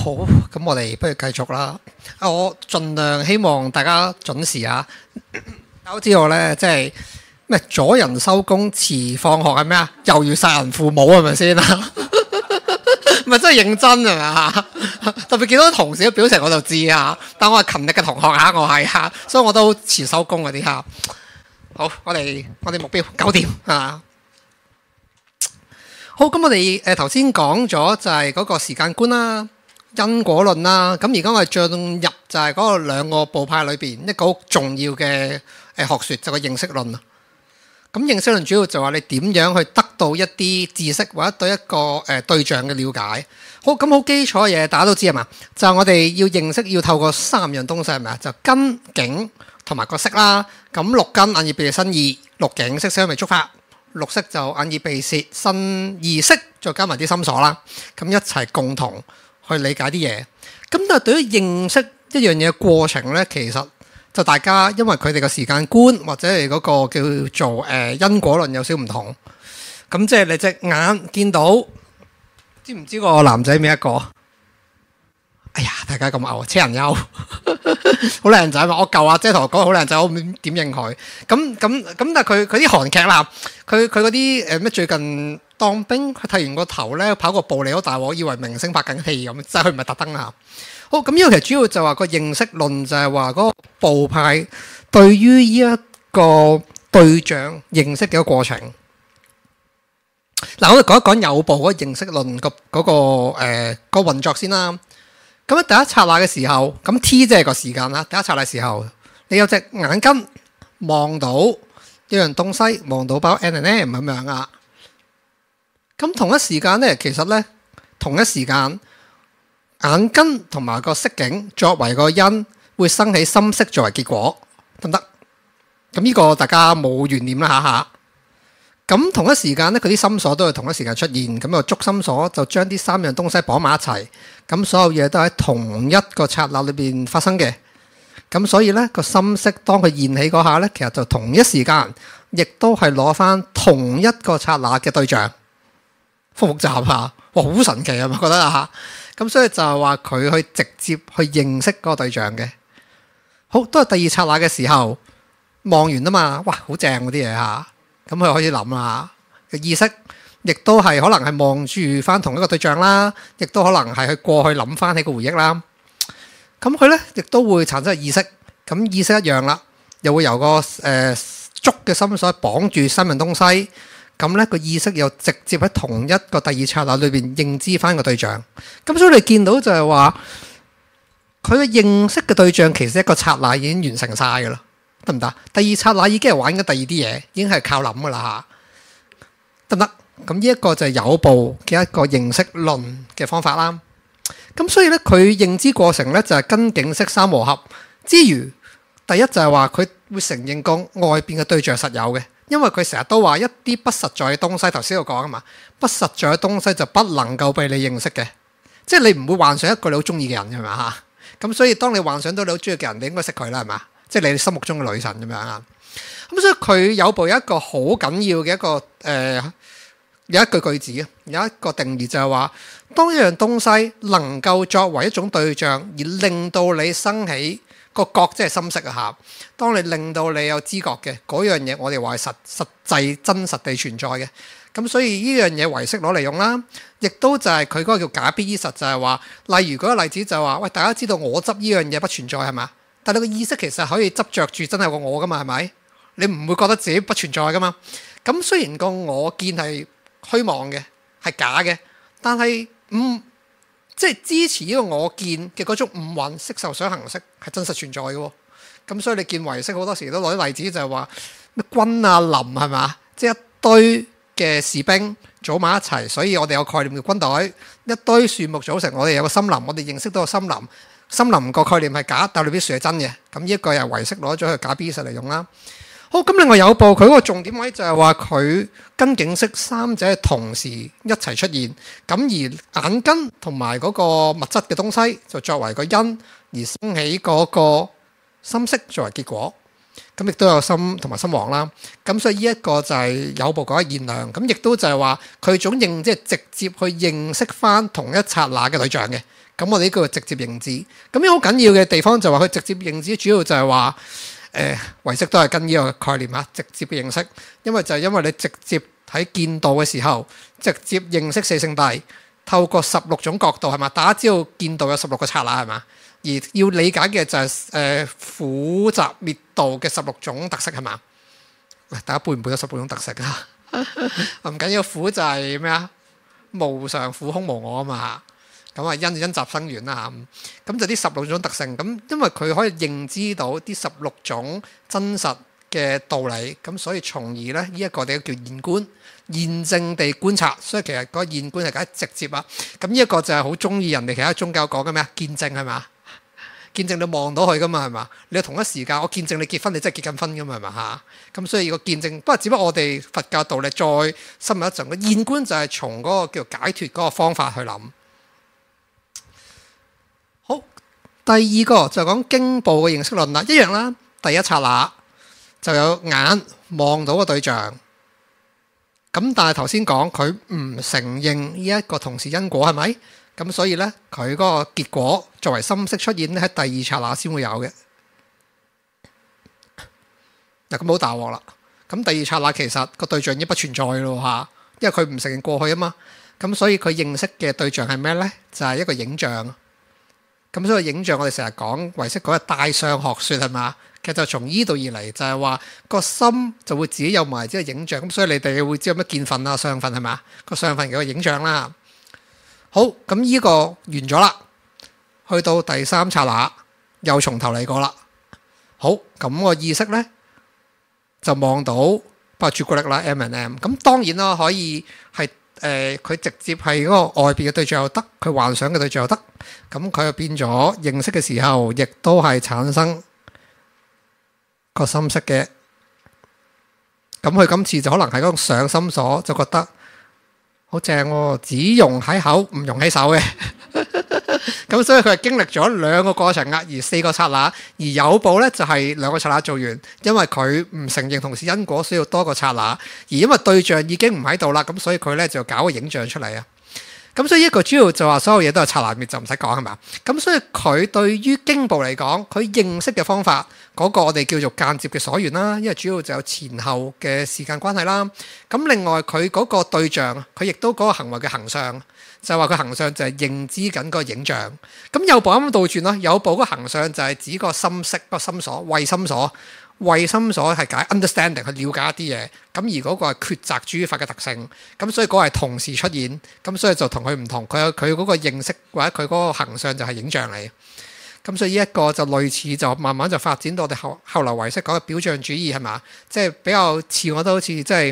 好，咁我哋不如繼續啦。我盡量希望大家準時啊。大家都知道咧，即係咩阻人收工、遲放學係咩啊？猶如殺人父母係咪先啊？咪真係認真係嘛？特別見到同事嘅表情我就知啊。但我係勤力嘅同學嚇，我係嚇，所以我都遲收工嗰啲嚇。好，我哋目標9點啊。好，咁我哋頭先講咗就係嗰個時間觀啦、因果論啦。咁而家我哋進入就係嗰個兩個部派裏邊一個好重要嘅學説，就係個認識論啊。咁認識論主要就話你點樣去得到一啲知識或者對一個對象嘅了解。好，咁好基礎嘅嘢大家都知係嘛？就係我哋要認識要透過3樣東西係咪啊？就根、境同埋個識啦。咁六根眼耳鼻舌身意，六境色香味觸法。六識就眼耳鼻舌身意識，再加埋啲心所啦，咁一齊共同去理解啲嘢。咁但係對於認識一樣嘢嘅過程呢，其實就大家因為佢哋嘅時間觀或者係嗰個叫做因果論有少唔同。咁即係你隻眼見到，知唔知個男仔邊一個？哎呀，大家咁牛，車人優，好靚仔嘛！我舊阿姐同我講好靚仔，我點應佢？咁，但係佢啲韓劇啦，佢嗰啲咩最近當兵，佢剃完個頭咧，跑個步嚟好大鑊，以為明星拍緊戲咁，即係佢唔係特登啊！好，咁呢個其實主要就話個認識論就係話嗰個部派對於呢一個對象認識嘅一個過程。嗱，我哋講一講有部嗰個認識論個運作先啦。咁喺第一剎那嘅時候，咁 T 即係個時間啦。第一剎那嘅時候，你有隻眼根望到一樣東西，望到包 N&M 咁樣啊。咁同一時間呢，其實呢，同一時間眼根同埋個色境作為個因，會生起心識作為結果，得唔得？咁呢個大家冇懸念啦嚇。咁同一時間咧，佢啲心所都係同一時間出現，咁個觸心所就將啲3樣東西綁埋一齊，咁所有嘢都喺同一個剎那裏邊發生嘅。咁所以咧，個心識當佢現起嗰下咧，其實就同一時間，亦都係攞翻同一個剎那嘅對象。複雜下，哇，好神奇啊！咪覺得啊嚇。咁所以就係話佢去直接去認識嗰個對象嘅。好，都係第二剎那嘅時候望完啊嘛，哇，好正嗰啲嘢嚇。咁佢開始諗啦，嘅意識亦都係可能係望住翻同一個對象啦，亦都可能係去過去諗翻起個回憶啦。咁佢咧亦都會產生意識，咁意識一樣啦，又會由個觸嘅心所綁住3樣東西，咁咧個意識又直接喺同一個第二剎那裏邊認知翻個對象。咁所以你見到就係話，佢嘅認識嘅對象其實一個剎那已經完成晒噶啦。得唔得？第二剎那已經係玩緊第二啲嘢，已經係靠諗噶啦嚇，得唔得？咁呢一個就係有部嘅一個認識論嘅方法啦。咁所以咧，佢認知過程咧就係根境識3和合之餘，第一就係話佢會承認個外邊嘅對象實有嘅，因為佢成日都話一啲不實在嘅東西，頭先我講啊嘛，不實在嘅東西就不能夠被你認識嘅，即係你唔會幻想一個你好中意嘅人係咪嚇？咁所以當你幻想到你好中意嘅人，你應該識佢啦係嘛？即係你心目中嘅女神咁樣啊！咁所以佢有部有一個好緊要嘅一個有一句子啊，有一個定義就係話，當一樣東西能夠作為一種對象，而令到你生起個覺，即係心識啊嚇。當你令到你有知覺嘅嗰樣嘢，我哋話係實際真實地存在嘅。咁所以呢樣嘢唯識攞嚟用啦，亦都就係佢嗰個叫假必依實，就係話，例如嗰個例子就係話，喂，大家知道我執呢樣嘢不存在係嘛？但係你個意識其實可以執着住真係個我噶嘛，係咪？你唔會覺得自己不存在噶嘛？咁雖然個我見係虛妄嘅，係假嘅，但係即係支持呢個我見嘅嗰種五蘊色受想行識係真實存在嘅喎。咁所以你見唯識好多時都攞啲例子就係話咩軍啊林係嘛？即係一堆嘅士兵組埋一齊，所以我哋有概念叫軍隊。一堆樹木組成，我哋有個森林，我哋認識到個森林。森林個概念係假，但係裏邊樹係真嘅。咁呢一個又唯識攞咗佢假必實嚟用啦。好，咁另外有部佢嗰個重點位就係話佢根境識3者同時一齊出現，咁而眼根同埋嗰個物質嘅東西就作為個因而生起嗰個心識作為結果。 咁亦都有心同埋心王啦。咁所以呢一個就係有部講嘅現量，咁亦都就係話佢種認知係直接去認識翻同一剎那嘅對象嘅。咁我哋呢個直接認知。咁呢好緊要嘅地方就話佢直接認知，主要就係話唯識都係跟呢個概念啊，直接嘅認識。因為你直接喺見道嘅時候，直接認識四聖諦，透過16種角度係嘛？大家知道見道有16個剎那係嘛？而要理解嘅就係苦集滅道嘅16種特色係嘛？喂，大家背唔背咗16種特色啊？唔緊要，苦就係咩啊？無常、苦、空、無我啊嘛。咁啊，因集生緣啦嚇。咁就啲16種特性。咁因為佢可以認知到啲16種真實嘅道理，咁所以從而咧呢一個我哋叫現觀，現證地觀察。所以其實嗰個現觀係更加直接啊。咁呢一個就係好中意人哋其他宗教講嘅咩啊？見證係嘛？見證你望到佢噶嘛係嘛？你同一時間我見證你結婚，你真係結緊婚噶嘛係嘛嚇？咁所以個見證，不過只不過我哋佛教道理再深入一層，個現觀就係從嗰個叫解脫嗰個方法去諗。好，第二個就講經部嘅認識論啦，一樣啦。第一剎那就有眼望到個對象，咁但係頭先講佢唔承認呢一個同時因果係咪？咁所以呢，佢嗰個結果作為心識出現咧喺第二剎那先會有嘅。嗱，咁好大鑊啦！咁第二剎那其實個對象已經不存在咯嚇，因為佢唔承認過去啊嘛。咁所以佢認識嘅對象係咩呢？就係一個影像。咁所以影像我哋成日講唯識講嘅大相學說係嘛？其實就從呢度而嚟，就係話個心就會自己有埋即係影像。咁所以你哋會知道咩見分啊、相分係嘛？個相分叫個影像啦。好，咁呢個完咗啦，去到第三剎那又從頭嚟過啦。好，咁個意識呢，就望到包括朱古力啦 M&M。咁當然啦，可以係佢直接係嗰個外邊嘅對象又得，佢幻想嘅對象又得。咁佢又變咗認識嘅時候，亦都係產生個心識嘅。咁佢今次就可能係嗰種上心所，就覺得好正喎，只用喺口唔用喺手嘅。咁所以佢係經歷咗2個過程而4個剎那，而有部呢就係2個剎那做完，因為佢唔承認同時因果，需要多個剎那，而因為對象已經唔喺度啦，咁所以佢呢就搞個影像出嚟啊。咁所以一個主要就話所有嘢都係剎那滅，就唔使講係嘛。咁所以佢對於經部嚟講，佢認識嘅方法嗰個我哋叫做間接嘅所緣啦，因為主要就有前後嘅時間關係啦。咁另外佢嗰個對象，佢亦都嗰個行為嘅行相，就係話佢行相就係認知緊個影像。咁有部啱啱倒轉啦，有部嗰個行相就係指個心識、個心所、慧心所。慧心所係解 understanding 去了解一啲嘢，咁而嗰個係抉擇主法嘅特性，咁所以嗰個係同時出現，咁所以就同佢唔同，佢有佢嗰個認識或者佢嗰個行相就係影像嚟，咁所以呢一個就類似就慢慢就發展到我哋後來唯識講嘅表象主義係嘛，即係比較似我都好似即係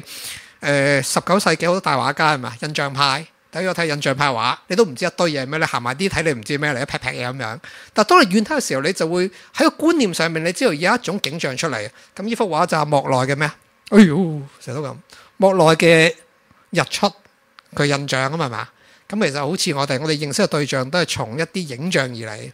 19世紀好多大畫家係嘛，印象派。睇咗睇印象派畫，你都唔知一堆嘢係咩，你行埋啲睇你唔知咩嚟，一劈劈嘢咁樣。但係當你遠睇嘅時候，你就會喺個觀念上面，你知道有一種景象出嚟。咁呢幅畫就係莫奈嘅咩？哎呦，成日都咁。莫奈嘅日出，佢印象啊嘛，咁其實好似我哋認識嘅對象都係從一啲影像而嚟。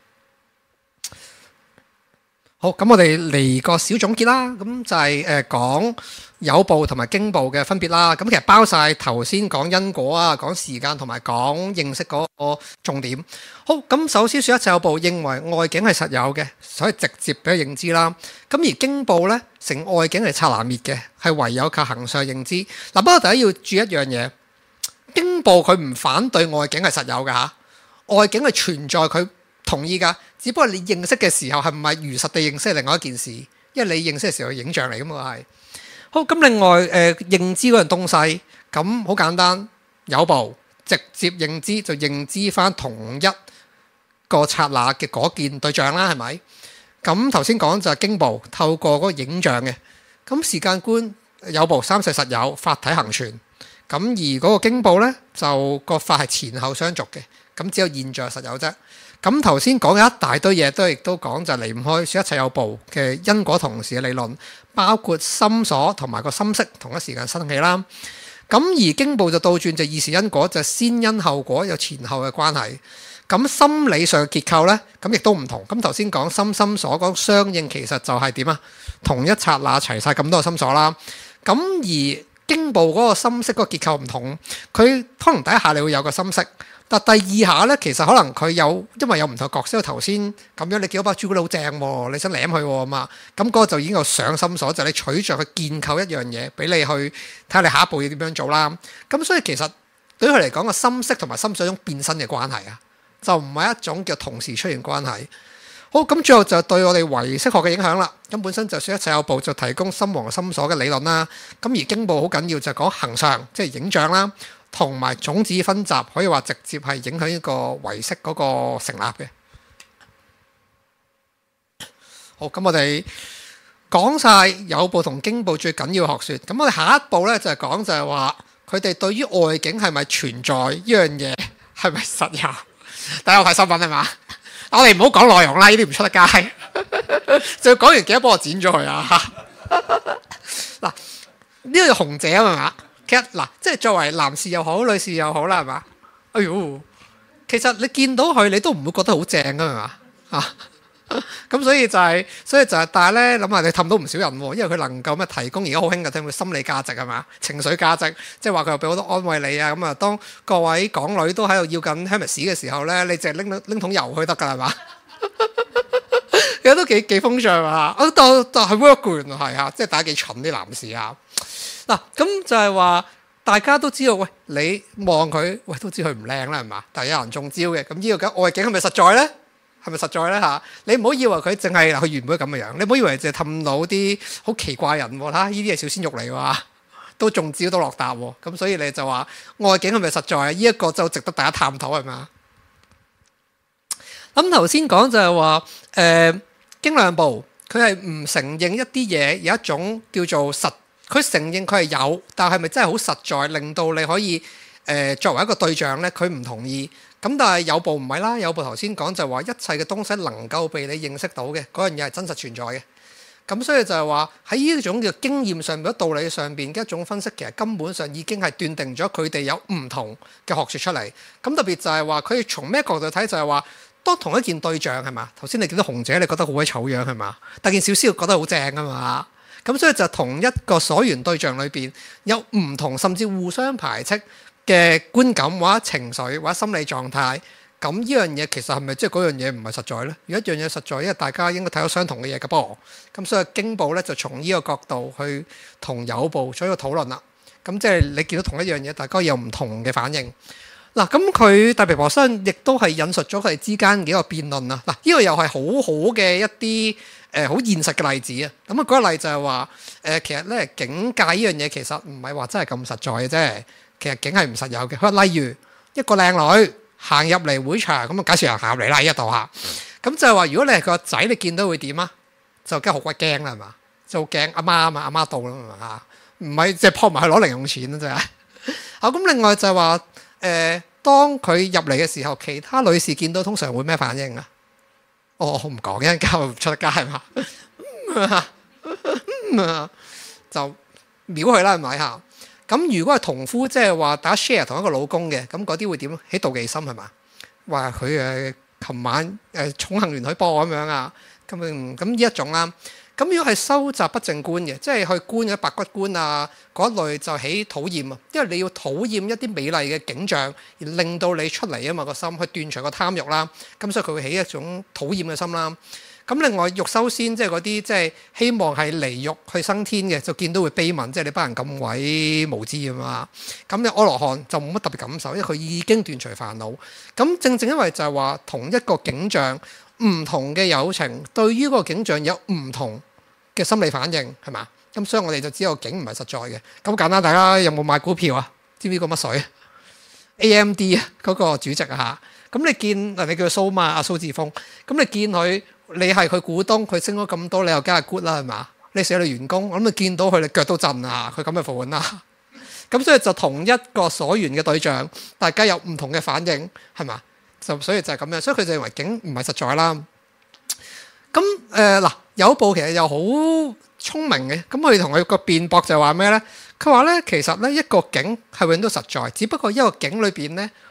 好，咁我哋嚟個小總結啦。咁就係講有部同埋經部嘅分別啦。咁其實包晒頭先講因果啊，講時間同埋講認識嗰個重點。好，咁首先說一切有部認為外境係實有嘅，所以直接俾佢認知啦。咁而經部呢，成外境係剎那滅嘅，係唯有靠行相認知。嗱，不過大家要注意一樣嘢，經部佢唔反對外境係實有嘅嚇，外境係存在，佢同意㗎。只不過你認識嘅時候係唔係如實地認識係另外一件事，因為你認識嘅時候係影像嚟㗎嘛係。好，咁另外認知嗰樣東西，咁好簡單，有部直接認知就認知返同一個剎那嘅嗰件對象啦，係咪？咁頭先講就係經部透過嗰個影像嘅，咁時間觀有部三世實有，法體恆存。咁而嗰個經部呢，就個法係前後相續嘅，咁只有現象實有啫。咁頭先講嘅一大堆嘢亦都講就離唔開說一切有部嘅因果同時嘅理論，包括心所同埋個心識同一時間生起啦。咁而經部就倒轉就二時因果，就先因後果有前後嘅關係。 咁心理上嘅結構呢，咁亦都唔同。咁頭先講心所講相應，其實就係點啊？同一剎那齊晒咁多個心所啦。咁而經部嗰個心識嗰個結構唔同，佢可能第一下你會有個心識，但第二下呢，其實可能佢因為有唔同角色。頭先咁樣你見到包朱古力好正喎，你想舐佢喎嘛？咁嗰個就已經有上心所，就係你取着去建構一樣嘢，俾你去睇下你下一步要點樣做啦。咁所以其實對於佢嚟講，個心識同埋心所一種變身嘅關係啊，就唔係一種叫同時出現關係。好，咁最後就對我哋唯識學嘅影響啦。咁本身就算一切有部就提供心王心所嘅理論啦。咁而經部好緊要就係講行相，即係影像啦，同埋種子分集，可以話直接係影響呢個唯識嗰個成立嘅。好，咁我哋講晒有部同經部最緊要學説。咁我哋下一步呢，就係講就係話佢哋對於外境係咪存在呢樣嘢係咪實有？大家有睇新聞係嘛？我哋唔好講內容啦，呢啲唔出得街。就講完記得幫我剪咗佢啊！嗱，呢個紅姐啊嘛，其實嗱，即係作為男士又好，女士又好啦，係嘛？哎呦，其實你見到佢，你都唔會覺得好正㗎嘛？啊！咁所以就係，但係咧諗下你氹到唔少人喎，因為佢能夠提供而家好興嘅聽佢心理價值係嘛，情緒價值，即係話佢又俾好多安慰你啊。咁啊，當各位港女都喺度要緊 Hermes 嘅時候咧，你淨係拎桶油去得㗎係嘛？其實都幾風趣啊！但係 work 嘅原來係啊，即係大家幾蠢啲男士啊。嗱，咁就係話大家都知道，喂，你望佢，喂都知佢唔靚啦係嘛？但係有人中招嘅，咁呢個外景係咪實在咧？係咪實在咧嚇？你唔好以為佢淨係佢原本咁嘅樣，你唔好以為淨係氹到啲好奇怪人喎嚇，呢啲係小鮮肉嚟喎，都中招都落搭喎。咁所以你就話外景係咪實在？呢一個就值得大家探討係嘛？咁頭先講就係話經量部佢係唔承認一啲嘢有一種叫做實，佢承認佢係有，但係咪真係好實在令到你可以作為一個對象呢？佢唔同意。咁但係有部唔係啦，有部頭先講就係話一切嘅東西能夠被你認識到嘅嗰樣嘢係真實存在嘅。咁所以就係話喺呢種叫經驗上面、道理上邊嘅一種分析，其實根本上已經係斷定咗佢哋有唔同嘅學説出嚟。咁特別就係話佢哋從咩角度睇，就係話當同一件對象係嘛？頭先你見到紅姐，你覺得好鬼醜樣係嘛？但件小鮮肉覺得好正啊嘛。咁所以就同一個所緣對象裏邊有唔同，甚至互相排斥嘅觀感或者情緒或者心理狀態，咁呢樣嘢其實係咪即係嗰樣嘢唔係實在呢？如果一樣嘢實在，因為大家應該睇到相同嘅嘢嘅噃。咁所以經部咧就從呢個角度去同有部做一個討論啦。咁即係你見到同一樣嘢，大家有唔同嘅反應。嗱，咁佢大毗婆商亦都係引述咗佢哋之間幾個辯論啊。嗱，呢個又係好好嘅一啲好現實嘅例子啊。咁啊，舉個例就係話其實咧境界呢樣嘢其實唔係話真係咁實在嘅啫。其實境係唔實有嘅。佢話例如一個靚女行入嚟會場，咁啊假設人行入嚟啦，呢度嚇，咁就係話如果你係佢個仔，你見到會點啊？就梗係好鬼驚啦，係嘛？就驚阿媽啊嘛，阿媽到啦嘛嚇，唔係即係撲埋去攞零用錢啦，真係。好，咁另外就係話當佢入嚟嘅時候，其他女士見到通常會咩反應啊？我唔講，一陣間唔出得街係嘛？就秒佢啦，係咪嚇？咁如果係同夫，即係話大家 share 同一個老公嘅，咁嗰啲會點？起妒忌心係嘛？話佢琴晚寵幸完佢波咁樣啊，咁呢一種啦。咁如果係收集不正觀嘅，即係去觀嗰啲白骨觀啊嗰一類，就起討厭啊，因為你要討厭一啲美麗嘅景象，而令到你出嚟啊嘛個心，去斷除個貪欲啦。咁所以佢會起一種討厭嘅心啦。咁另外欲修仙，即係嗰啲即係希望係離欲去生天嘅，就見到會悲憫，即係你班人咁鬼無知啊嘛。咁你阿羅漢就冇乜特別感受，因為佢已經斷除煩惱。咁正正因為就係話同一個景象，唔同嘅有情對於嗰個景象有唔同嘅心理反應係嘛？咁所以我哋就知道景唔係實在嘅。咁簡單，大家有冇買股票啊？知唔知個乜水？AMD 啊，嗰個主席啊嚇。咁你見你叫佢蘇嘛，阿蘇志峰。咁你見佢。你係佢股東，佢升咗咁多，你又梗係 good 啦，係嘛？你寫你員工，我諗你見到佢，你腳都震啊！佢咁嘅款啦，咁所以就同一個所緣嘅對象，大家有唔同嘅反應，係嘛？所以就係咁樣，所以佢就認為境唔係實在啦。咁嗱，有部其實又好聰明嘅，咁佢同佢個辯駁就係話咩咧？佢話咧，其實咧一個境係永遠都實在，只不過一個境裏邊咧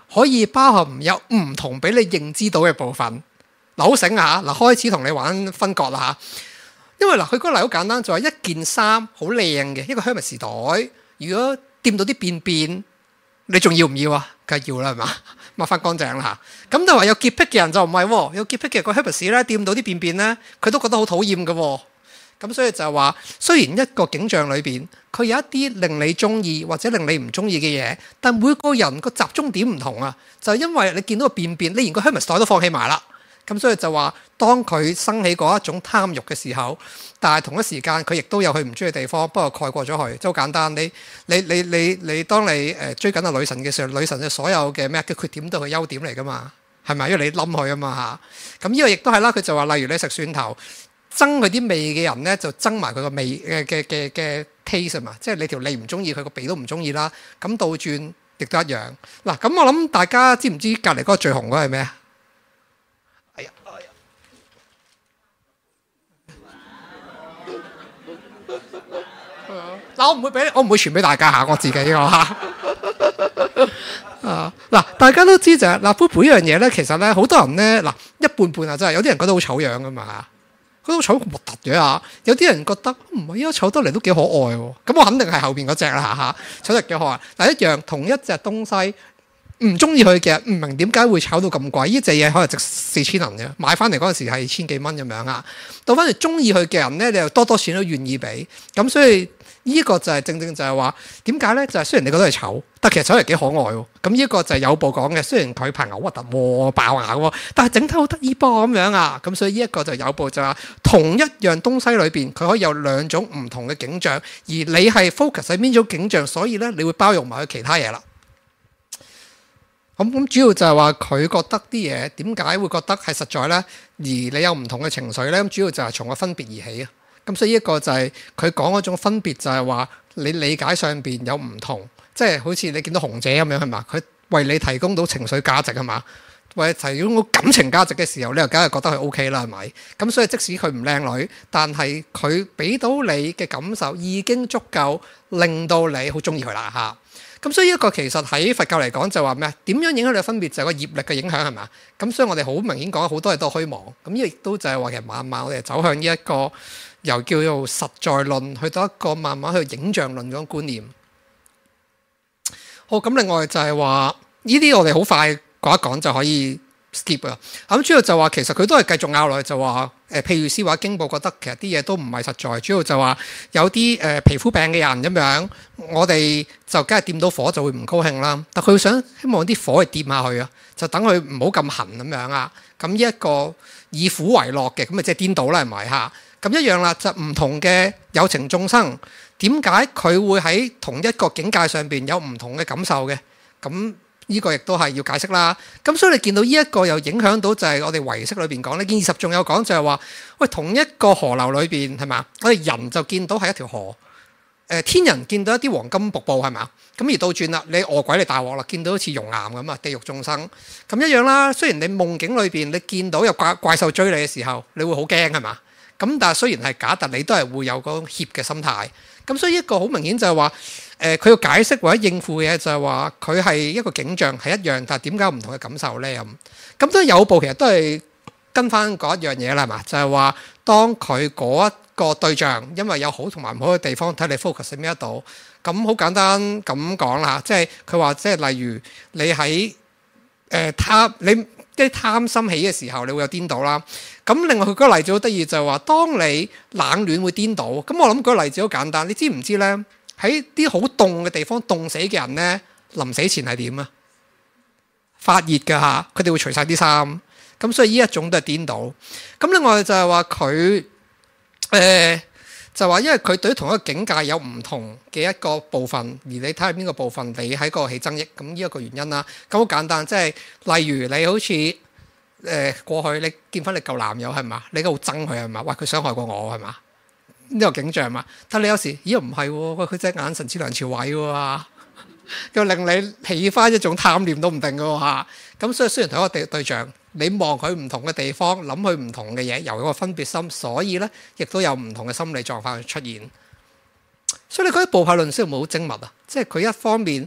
可以包含有唔同俾你認知到嘅部分。嗱，好醒啊！嗱，開始同你玩分割啦嚇。因為嗱，佢嗰個例好簡單，就係一件衫好靚嘅一個 Hermes 袋，如果掂到啲便便，你仲要唔要啊？梗係要啦，係嘛？抹翻乾淨啦嚇。咁但係話有潔癖嘅人就唔係喎，有潔癖嘅個 Hermes 咧掂到啲便便咧，佢都覺得好討厭嘅喎。咁所以就係話，雖然一個景象裏邊，佢有一啲令你中意或者令你唔中意嘅嘢，但每個人個集中點唔同啊。就係因為你見到個便便，你連個 Hermes 袋都放棄埋啦。咁所以就話，當佢生起嗰一種貪慾嘅時候，但係同一時間佢亦都有佢唔中意嘅地方，不過蓋過咗佢，即係好簡單。你當你追緊個女神嘅時候，女神嘅所有嘅咩嘅缺點都係優點嚟噶嘛，係咪？因為你冧佢啊嘛嚇。咁呢個亦都係啦。佢就話，例如你食蒜頭，憎佢啲味嘅人咧，就憎埋佢個味嘅 taste 啊嘛，即係你條脷唔中意，佢個鼻都唔中意啦。咁倒轉亦都一樣。嗱，咁我諗大家知唔知隔離嗰個最紅嗰個係咩啊？嗱，我唔會傳俾大家嚇，我自己個嚇。嗱，大家都知就係嗱，杯杯呢樣嘢咧，其實咧好多人咧嗱一半半啊，真係有啲人覺得好醜樣噶嘛嚇，覺得好醜核突嘅嚇。有啲人覺得唔係啊，醜得嚟都幾可愛喎。咁我肯定係後邊嗰隻啦嚇，醜得幾可愛。嗱，一樣同一隻東西。唔中意佢嘅，唔明點解會炒到咁貴？呢隻嘢可能值4000銀嘅，買翻嚟嗰陣時係千幾蚊咁樣啊。到翻嚟中意佢嘅人咧，你又多多錢都願意俾。咁所以呢個就係正正就係話點解咧？就係雖然你覺得係醜，但其實醜係幾可愛喎。咁呢個就係有報講嘅。雖然佢排牛核突喎，爆牙喎，但係整體好得意噃咁樣啊。咁所以呢一個就有報就話同一樣東西裏邊，佢可以有兩種唔同嘅景象，而你係 focus 喺邊種景象，所以咧你會包容埋佢其他嘢啦。咁主要就係話佢覺得啲嘢點解會覺得係實在呢？而你有唔同嘅情緒呢？咁主要就係從個分別而起啊。咁所以一個就係佢講嗰種分別就係話你理解上邊有唔同，即係好似你見到紅姐咁樣係嘛？佢為你提供到情緒價值係嘛？為提供到感情價值嘅時候，你又梗係覺得佢 OK 啦係咪？咁所以即使佢唔靚女，但係佢俾到你嘅感受已經足夠令到你好中意佢啦嚇。咁所以一個其實喺佛教嚟講就話咩？點樣影響你嘅分別就係個業力嘅影響係嘛？咁所以我哋好明顯講好多嘢都虛妄。咁亦都就係話其實慢慢我哋走向呢一個由叫做實在論去到一個慢慢去影像論嗰種觀念。好，咁另外就係話呢啲我哋好快講一講就可以 skip 啊。咁主要就話其實佢都係繼續拗落去就話譬如師話經部覺得其實啲嘢都唔係實在，主要就話有啲皮膚病嘅人咁樣，我哋就梗係掂到火就會唔高興啦。但佢想希望啲火去掂下佢啊，就等佢唔好咁痕咁樣啊。咁呢一個以苦為樂嘅，咁咪即係顛倒啦，係咪嚇？咁一樣啦，就唔同嘅有情眾生，點解佢會喺同一個境界上邊有唔同嘅感受嘅？咁呢個亦都係要解釋啦。咁所以你見到呢一個又影響到就係我哋唯識裏邊講呢見20仲有講就係話，喂，同一個河流裏邊係嘛？我哋人就見到係一條河，天人見到一啲黃金瀑布係嘛？咁而倒轉啦，你餓鬼你大鑊啦，見到好似熔岩咁啊，地獄眾生咁一樣啦。雖然你夢境裏邊你見到有怪獸追你嘅時候，你會好驚係嘛？咁但係雖然係假，但你都係會有嗰種怯嘅心態。咁所以一個好明顯就係話，佢要解釋或者應付嘅嘢就係話，佢係一個景象係一樣，但係點解有唔同嘅感受呢？咁都有部其實都係跟翻嗰一樣嘢啦，係嘛？就係話當佢嗰一個對象，因為有好同埋唔好嘅地方，睇你 focus 喺邊一度。咁好簡單咁講啦，即係佢話即係例如你喺你即係貪心起嘅時候，你會有顛倒啦。咁另外佢嗰個例子好得意就係話，當你冷暖會顛倒。咁我諗嗰個例子好簡單，你知唔知呢？喺啲好凍嘅地方凍死嘅人呢，臨死前係點啊？發熱㗎嚇，佢哋會除晒啲衫。咁所以呢一種都係顛倒。咁另外就係話佢就話因為佢對同一個境界有唔同嘅一個部分，而你睇下邊個部分你喺個起爭議，咁呢一個原因啦。咁好簡單，即係例如你好似過去你見翻你舊男友係嘛，你都好憎佢係嘛，喂，佢傷害過我係嘛，呢個景象嘛。但你有時咦又唔係喎，喂，佢隻眼神似梁朝偉喎，又令你起翻一種貪念都唔定嘅喎嚇。咁所以雖然同一個對象，你望佢唔同嘅地方，諗佢唔同嘅嘢，由一個分別心，所以咧亦都有唔同嘅心理狀況出現。所以你覺得部派論師會唔會好精密啊？即係佢一方面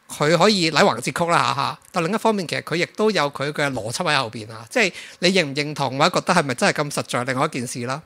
佢可以戾橫折曲啦嚇，但另一方面其實佢亦都有佢嘅邏輯喺後邊啊，即係你認唔認同或者覺得係咪真係咁實在，另外一件事啦。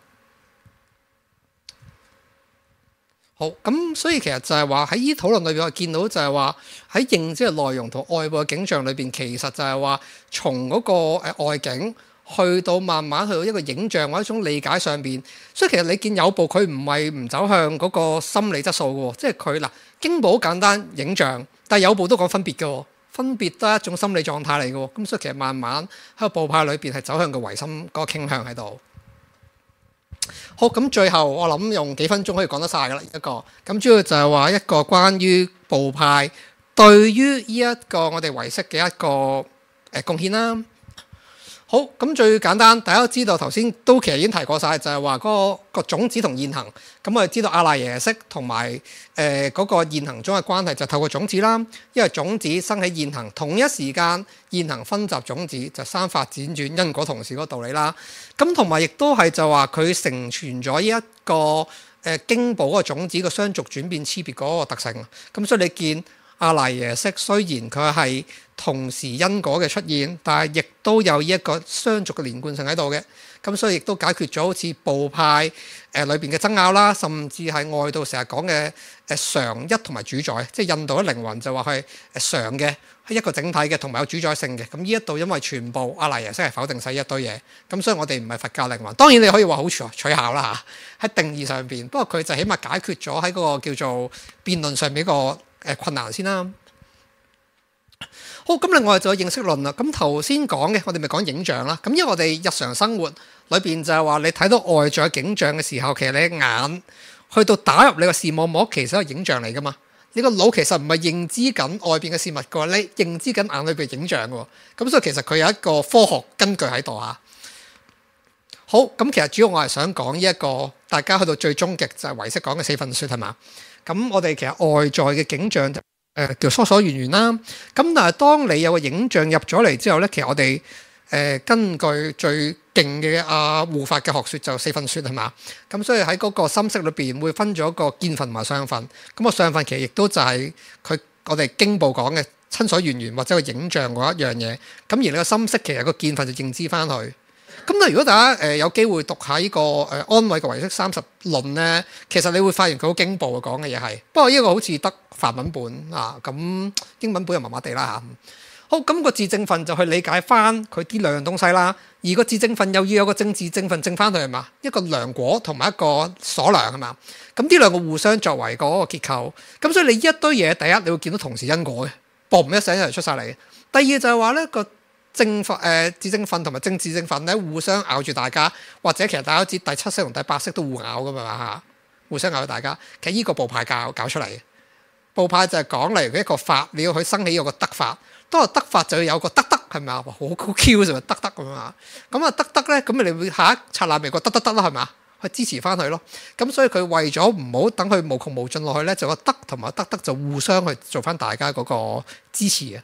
好，咁所以其實就係話喺呢討論裏邊，我見到就係話喺認知嘅內容同外部嘅景象裏邊，其實就係話從嗰個外景去到慢慢去到一個影像或者一種理解上邊。所以其實你見有部佢唔係唔走向嗰個心理質素嘅喎，即係佢嗱經部好簡單影像。但係有部都講分別嘅喎，分別都係一種心理狀態嚟嘅喎，咁所以其實慢慢喺個部派裏邊係走向個唯心嗰個傾向喺度。好，咁最後我諗用幾分鐘可以講得晒㗎啦，一個咁主要就係話一個關於部派對於呢一個我哋唯識嘅一個貢獻啦。好，咁最簡單，大家都知道頭先都其實已經提過晒，就係話嗰個種子同現行。咁我哋知道阿賴耶識同埋嗰個現行中嘅關係就透過種子啦，因為種子生起現行，同一時間現行分集種子就三法輾轉因果同時嗰個道理啦。咁同埋亦都係就話佢承傳咗呢一個經部嗰個種子個相續轉變差別嗰個特性。咁所以你見阿賴耶識雖然佢係同時因果嘅出現，但係亦都有呢一個相續嘅連貫性喺度嘅。咁所以亦都解決咗好似部派裏邊嘅爭拗啦，甚至係外道成日講嘅常一同埋主宰，即係印度嘅靈魂就話係常嘅，係一個整體嘅，同埋有主宰性嘅。咁呢一度因為全部阿賴耶識係否定晒一堆嘢，咁所以我哋唔係佛教靈魂。當然你可以話好取巧啦嚇，喺定義上邊，不過佢就起碼解決咗喺嗰個叫做辯論上面個困難先啦。好，咁另外就有認識論啦。咁頭先講嘅，我哋咪講影像啦。咁因為我哋日常生活裏邊就係話，你睇到外在景象嘅時候，其實你眼去到打入你個視網膜，其實係影像嚟噶嘛。你個腦其實唔係認知緊外邊嘅事物嘅，你認知緊眼裏邊嘅影像嘅。咁所以其實佢有一個科學根據喺度啊。好，咁其實主要我係想講呢一個，大家去到最終極就係唯識講嘅四分說係嘛。咁我哋其實外在嘅景象叫疏疏圓圓啦。咁但係當你有個影像入咗嚟之後咧，其實我哋根據最勁嘅護法嘅學說就四分說係嘛。咁所以喺嗰個心識裏邊會分咗一個見分同埋相分。咁個相分其實亦都就係我哋經部講嘅親所緣緣或者個影像嗰一樣嘢。咁而你個心識其實個見分就認知翻去。咁但係如果大家有機會讀下呢個安慧嘅唯識30論咧，其實你會發現佢好經部講嘅嘢係，不過呢個好似得梵文本啊，咁英文本又麻麻地啦嚇。好，咁個自證分就去理解翻佢啲兩樣東西啦，而個自證分又要有個正自證分證翻去係嘛，一個梁果同埋一個所梁係嘛，咁呢兩個互相作為嗰個結構，咁所以你呢一堆嘢，第一你會見到同時因果嘅，嘣一聲一齊出晒嚟。第二就係話咧個正分自證分同埋正自證分咧互相咬住大家，或者其實大家都知第七識同第八識都互咬噶嘛嚇，互相咬住大家。其實呢個部派搞出嚟嘅，部派就係講例如一個法，你要去生起有個得法，當個得法就要有個得係咪啊？好 Q 就得咁啊！咁啊得咧，咁你會下一剎那咪個得啦係咪啊？去支持翻佢咯。咁所以佢為咗唔好等佢無窮無盡落去咧，就個得同埋得就互相去做翻大家嗰個支持嘅。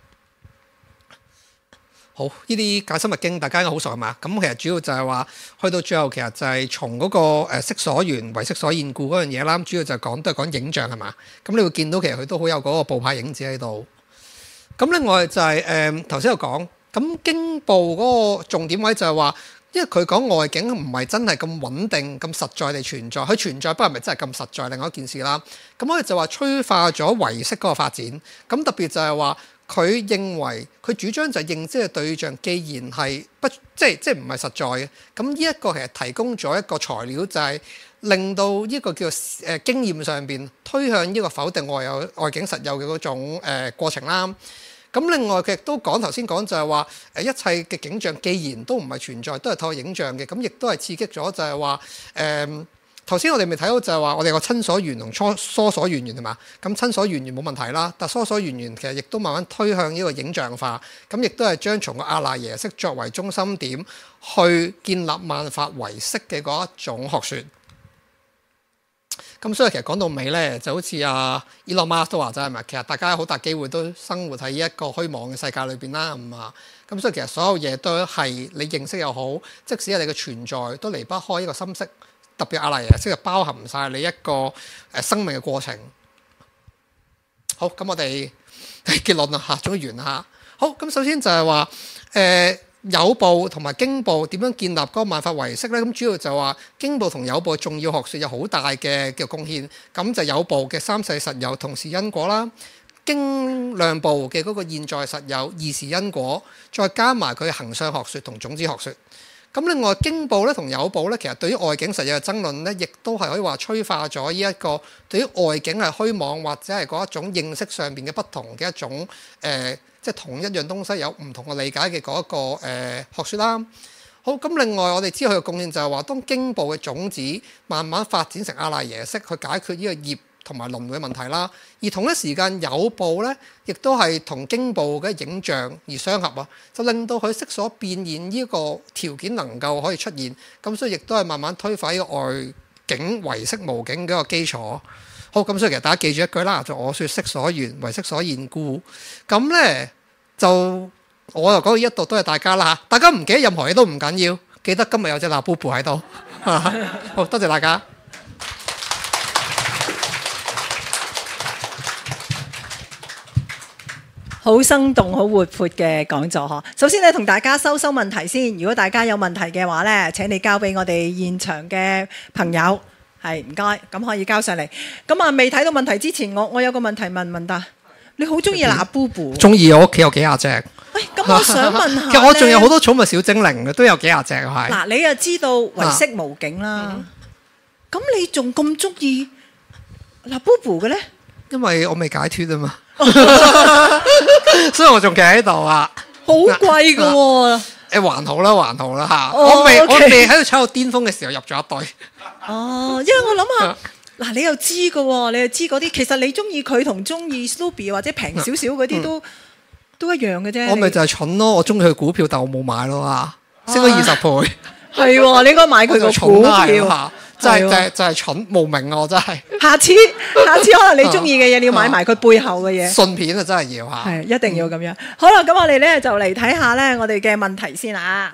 好，呢啲解深密經大家應該好熟係嘛？咁其實主要就係話去到最後其實就係從嗰個識所緣唯識所現故嗰樣嘢啦。主要就係都係講影像係嘛？咁你會見到其實佢都好有嗰個部派影子喺度。咁另外就係頭先有講，咁經部嗰個重點位就係話，因為佢講外境唔係真係咁穩定、咁實在地存在，佢存在不過係咪真係咁實在，另外一件事啦。咁我哋就話催化咗唯識嗰個發展。咁特別就係話，佢認為佢主張就係認知嘅對象，既然係即係唔係實在嘅，咁呢一個其實提供咗一個材料，就係令到呢個叫經驗上邊推向呢個否定外境實有嘅嗰種過程啦。咁另外佢亦都頭先講就係話一切嘅景象既然都唔係存在，都係透過影像嘅，咁亦都係刺激咗就係話頭先我哋咪睇到就係話我哋個親所緣同疏所緣係嘛？咁親所緣冇問題啦，但疏所緣其實亦都慢慢推向呢個影像化，咁亦都係將從個阿賴耶識作為中心點去建立萬法唯識嘅嗰一種學說。咁所以其實講到尾咧，就好似Elon Musk都話齋係咪？其實大家好大機會都生活喺一個虛妄嘅世界裏邊啦，咁所以其實所有嘢都係你認識又好，即使係你嘅存在都離不開呢個心識，特別阿賴耶識就包含晒你一個生命嘅過程。 好，咁我哋結論啦嚇，終於完啦嚇。好，咁首先就係話有部同埋經部點樣建立嗰個萬法唯識咧？咁主要就話經部同有部嘅重要學説有好大嘅貢獻。咁就有部嘅三世實有同時因果啦，經量部嘅嗰個現在實有二時因果，再加埋佢嘅行相學説同種子學説。咁另外經部咧同有部咧，其實對於外境實有嘅爭論咧，亦都係可以話催化咗呢一個對於外境係虛妄或者係嗰一種認識上邊嘅不同嘅一種即係同一樣東西有唔同嘅理解嘅嗰一個學説啦。好，咁另外我哋知道佢嘅貢獻就係話，當經部嘅種子慢慢發展成阿賴耶識，去解決呢個業同埋輪迴嘅問題啦。而同一時間有部咧，亦都係同經部嘅影像而相合啊，就令到佢色所變現呢個條件能夠可以出現。咁所以亦都係慢慢推翻呢個外境唯識無境嘅一個基礎。好，咁所以其實大家記住一句啦，就我説色所緣，唯識所現故。咁咧就我就講到呢一度都係大家啦嚇，大家唔記得任何嘢都唔緊要，記得今日有隻辣布布喺度。好，多謝大家。 好生動、好活潑嘅講座呵。首先咧，同大家收問題先。如果大家有問題嘅話咧，請你交俾我哋現場嘅朋友。係，唔該，咁可以交上嚟。咁啊，未睇到問題之前，我有個問題問達，你好中意嗱布布？ 中意，我屋企有幾廿隻。 喂，咁我想問下其實我仲有好多寵物小精靈嘅，都有幾廿隻係。 嗱，你又知道唯識無境啦，咁你仲咁中意嗱布布嘅咧？ 因為我未解脫啊嘛，所以我仲企喺度啊。 好貴㗎喎！ 還好啦，還好啦嚇。 哦我未 OK 我未喺度炒到巔峰嘅時候入咗一隊。 哦，因為我諗下，嗱，你又知㗎喎，你又知嗰啲，其實你中意佢同中意 Snoopy 或者平少少嗰啲都一樣嘅啫。 我咪就係蠢咯，我中意佢股票，但我冇買咯啊，升咗20倍。 係喎，你應該買佢個股票。 就係蠢無明啊！我真係。 下次可能你中意嘅嘢，你要買埋佢背後嘅嘢。 信片啊，真係要嚇。 係一定要咁樣。好啦，咁我哋咧就嚟睇下咧我哋嘅問題先啊。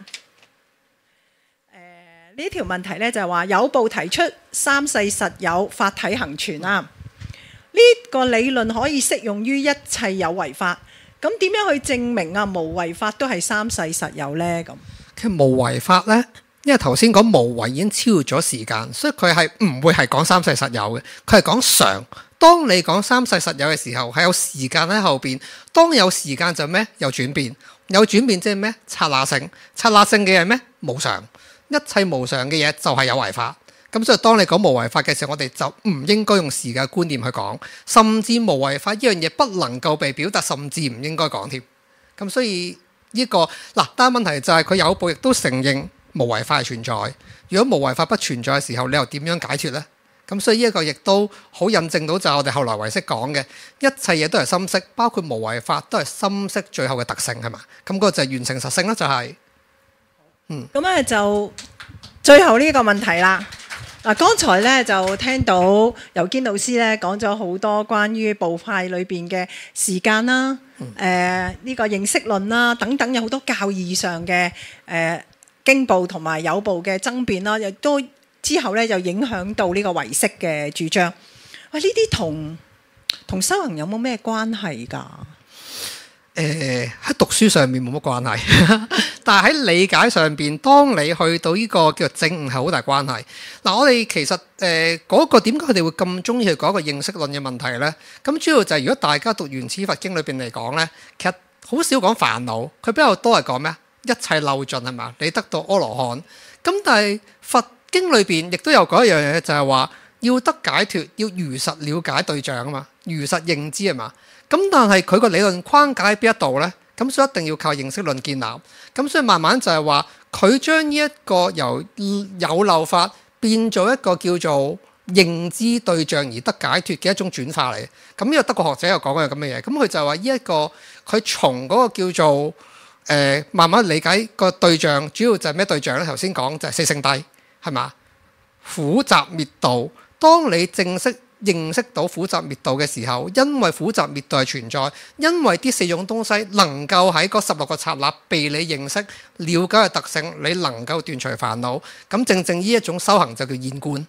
呢條問題咧就係話有部提出三世實有法體恆存啊。呢個理論可以適用於一切有為法。咁點樣去證明啊無為法都係三世實有咧？咁其實無為法咧。因為頭先講無為已經超越咗時間，所以佢係唔會係講三世實有嘅，佢係講常。當你講三世實有嘅時候，係有時間喺後邊。當有時間就咩？有轉變，有轉變即係咩？剎那性，剎那性嘅係咩？無常。一切無常嘅嘢就係有為法。咁所以當你講無為法嘅時候，我哋就唔應該用時間觀念去講，甚至無為法呢樣嘢不能夠被表達，甚至唔應該講添。咁所以呢個嗱，但係問題就係佢有部亦都承認無為法係存在。如果無為法不存在嘅時候，你又點樣解脫呢？咁所以呢一個亦都好印證到就係我哋後來唯識講嘅，一切嘢都係心識，包括無為法都係心識最後嘅特性係嘛？咁嗰個就係完成實性啦，就係咁咧就最後呢個問題啦。嗱，剛才咧就聽到尤堅老師咧講咗好多關於部派裏邊嘅時間啦，呢個認識論啦等等，有好多教義上嘅經部同埋有部嘅爭辯啦，亦都之後咧就影響到呢個唯識嘅主張。喂，呢啲同修行有冇咩關係㗎？ 喺讀書上面冇乜關係，但係喺理解上邊，當你去到呢個叫做證悟係好大關係。嗱，我哋其實嗰個點解佢哋會咁中意去講一個認識論嘅問題呢？咁主要就係如果大家讀原始佛經裏邊嚟講呢，其實好少講煩惱，佢比較多係講咩？一切漏盡係嘛？你得到阿羅漢。咁但係佛經裏邊亦都有講一樣嘢，就係話要得解脫，要如實了解對象啊嘛，如實認知係嘛。咁但係佢個理論框架喺邊一度呢？咁所以一定要靠認識論建立。咁所以慢慢就係話佢將呢一個由有漏法變做一個叫做認知對象而得解脫嘅一種轉化嚟。咁呢個德國學者又講過咁嘅嘢。咁佢就話呢一個佢從嗰個叫做慢慢理解個對象，主要就係咩對象呢？頭先講就係四聖諦係嘛？苦集滅道。當你正式認識到苦集滅道嘅時候，因為苦集滅道係存在，因為啲四種東西能夠喺嗰16個剎那被你認識、了解嘅特性，你能夠斷除煩惱。咁正正呢一種修行就叫現觀。咁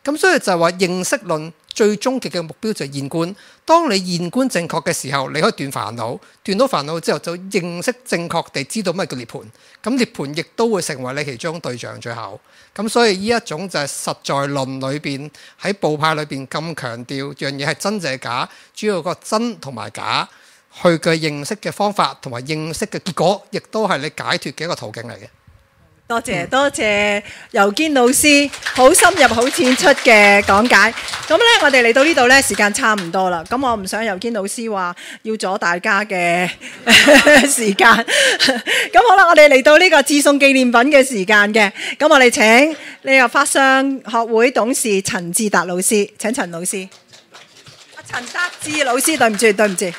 咁所以就係話認識論最終極嘅目標就係現觀。當你現觀正確嘅時候，你可以斷煩惱，斷到煩惱之後就認識正確地知道乜叫涅槃。咁涅槃亦都會成為你其中對象最後。咁所以呢一種就係實在論裏邊喺部派裏邊咁強調樣嘢係真定係假，主要個真同埋假去嘅認識嘅方法同埋認識嘅結果，亦都係你解脫嘅一個途徑嚟嘅。 多謝尤堅老師好深入好淺出嘅講解。咁咧，我哋嚟到呢度咧，時間差唔多啦。咁我唔想尤堅老師話要阻大家嘅時間。咁好啦，我哋嚟到呢個致送紀念品嘅時間嘅。咁我哋請呢個法商學會董事陳志達老師，請陳老師。陳德志老師，對唔住。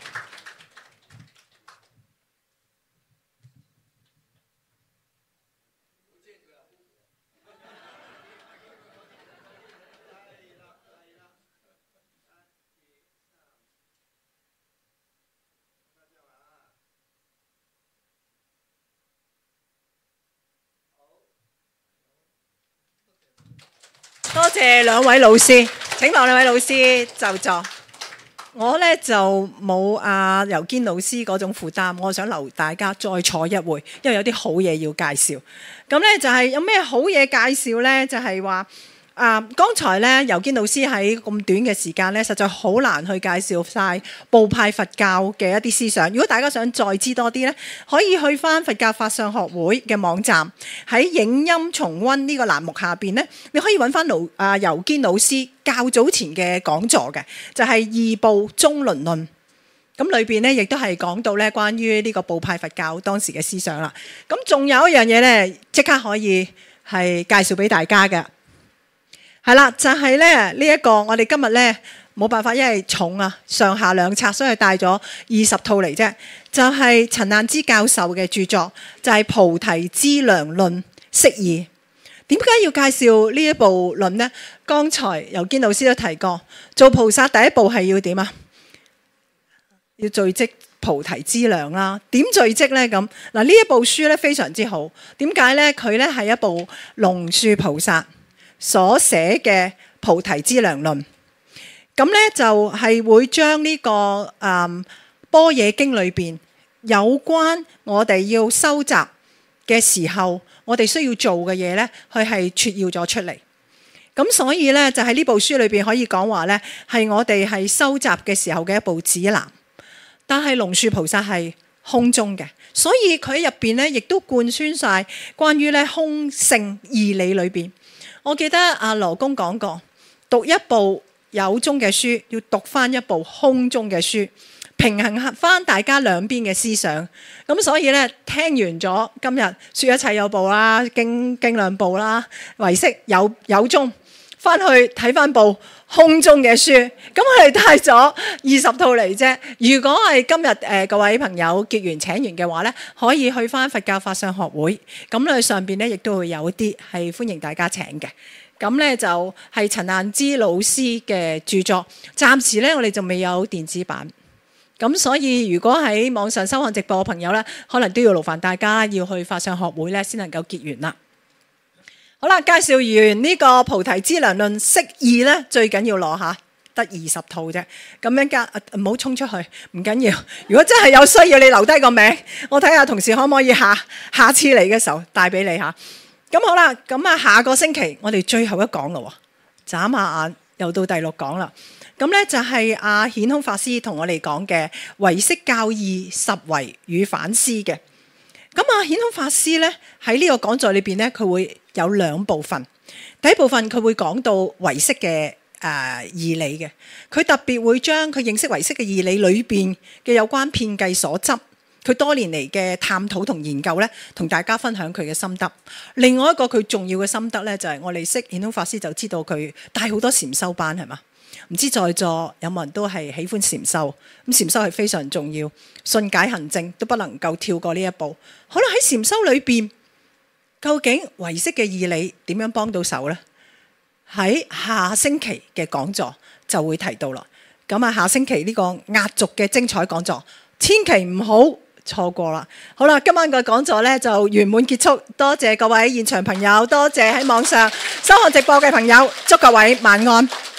多謝兩位老師，請兩位老師就座。我呢就冇尤堅老師嗰種負擔，我想留大家再坐一會，因為有啲好嘢要介紹。咁呢就係有咩好嘢介紹呢？就係話剛才呢，尤堅老師喺咁短嘅時間呢，實在好難去介紹晒部派佛教嘅一啲思想。如果大家想再知多啲呢，可以去返佛教法相學會嘅網站，喺影音重溫呢個欄目下邊呢，你可以揾返尤堅老師較早前嘅講座嘅，就係《二部中輪論》。咁裏邊呢，亦都係講到呢關於呢個部派佛教當時嘅思想啦。咁仲有一樣嘢呢，即刻可以係介紹俾大家嘅。係啦，就係咧呢一個，我哋今日咧冇辦法，因為重啊，上下兩冊，所以帶咗20套嚟啫。就係陳難之教授嘅著作，就係《菩提資糧論釋義》。點解要介紹呢一部論呢？剛才尤堅老師都提過，做菩薩第一步係要點啊？要聚積菩提資糧啦。點聚積呢？咁嗱，呢一部書咧非常之好。點解呢？佢咧係一部龍樹菩薩所寫嘅菩提資糧論，咁咧就係會將呢個般若經裏邊有關我哋要收集嘅時候，我哋需要做嘅嘢咧，佢係撮要咗出嚟。咁所以咧就喺呢部書裏邊可以講話咧，係我哋係收集嘅時候嘅一部指南。但係龍樹菩薩係空中嘅，所以佢入邊咧亦都貫穿晒關於咧空性義理裏邊。我記得阿羅公講過，讀一部有宗嘅書，要讀翻一部空中嘅書，平衡翻大家兩邊嘅思想。咁所以咧，聽完咗今日說一切有部啦，經兩部啦，唯識有宗，翻去睇翻部空中嘅書。咁我哋帶咗20套嚟啫。如果係今日各位朋友結緣請完嘅話咧，可以去翻佛教法相學會。咁佢上邊咧亦都會有啲係歡迎大家請嘅。咁咧就係陳難之老師嘅著作。暫時咧我哋就未有電子版。咁所以如果喺網上收看直播嘅朋友咧，可能都要勞煩大家要去法相學會咧，先能夠結緣啦。好啦，介紹完呢個菩提資糧論釋義咧，最緊要攞下得20套啫。咁樣間唔好衝出去，唔緊要。如果真係有需要，你留低個名，我睇下同事可唔可以下次嚟嘅時候帶俾你嚇。咁好啦，咁下個星期我哋最後一講咯，眨下眼又到第6講啦。咁咧就係阿顯空法師同我哋講嘅唯識教義十維與反思嘅。咁顯空法師咧喺呢個講座裏邊咧，佢會有2部分。第一部分佢會講到唯識嘅義理嘅，佢特別會將佢認識唯識嘅義理裏邊嘅有關遍計所執，佢多年嚟嘅探討同研究咧，同大家分享佢嘅心得。另外一個佢重要嘅心得咧，就係我哋識顯空法師就知道佢帶好多禪修班係嘛？唔知在座有冇人都係喜歡禪修？咁禪修係非常重要，信解行證都不能夠跳過呢一步。好啦，喺禪修裏邊，究竟唯識嘅義理點樣幫到手呢？喺下星期嘅講座就會提到啦。咁下星期呢個壓軸嘅精彩講座，千祈唔好錯過啦。好啦，今晚嘅講座呢就圓滿結束，多謝各位現場朋友，多謝喺網上收收看直播嘅朋友，祝各位晚安。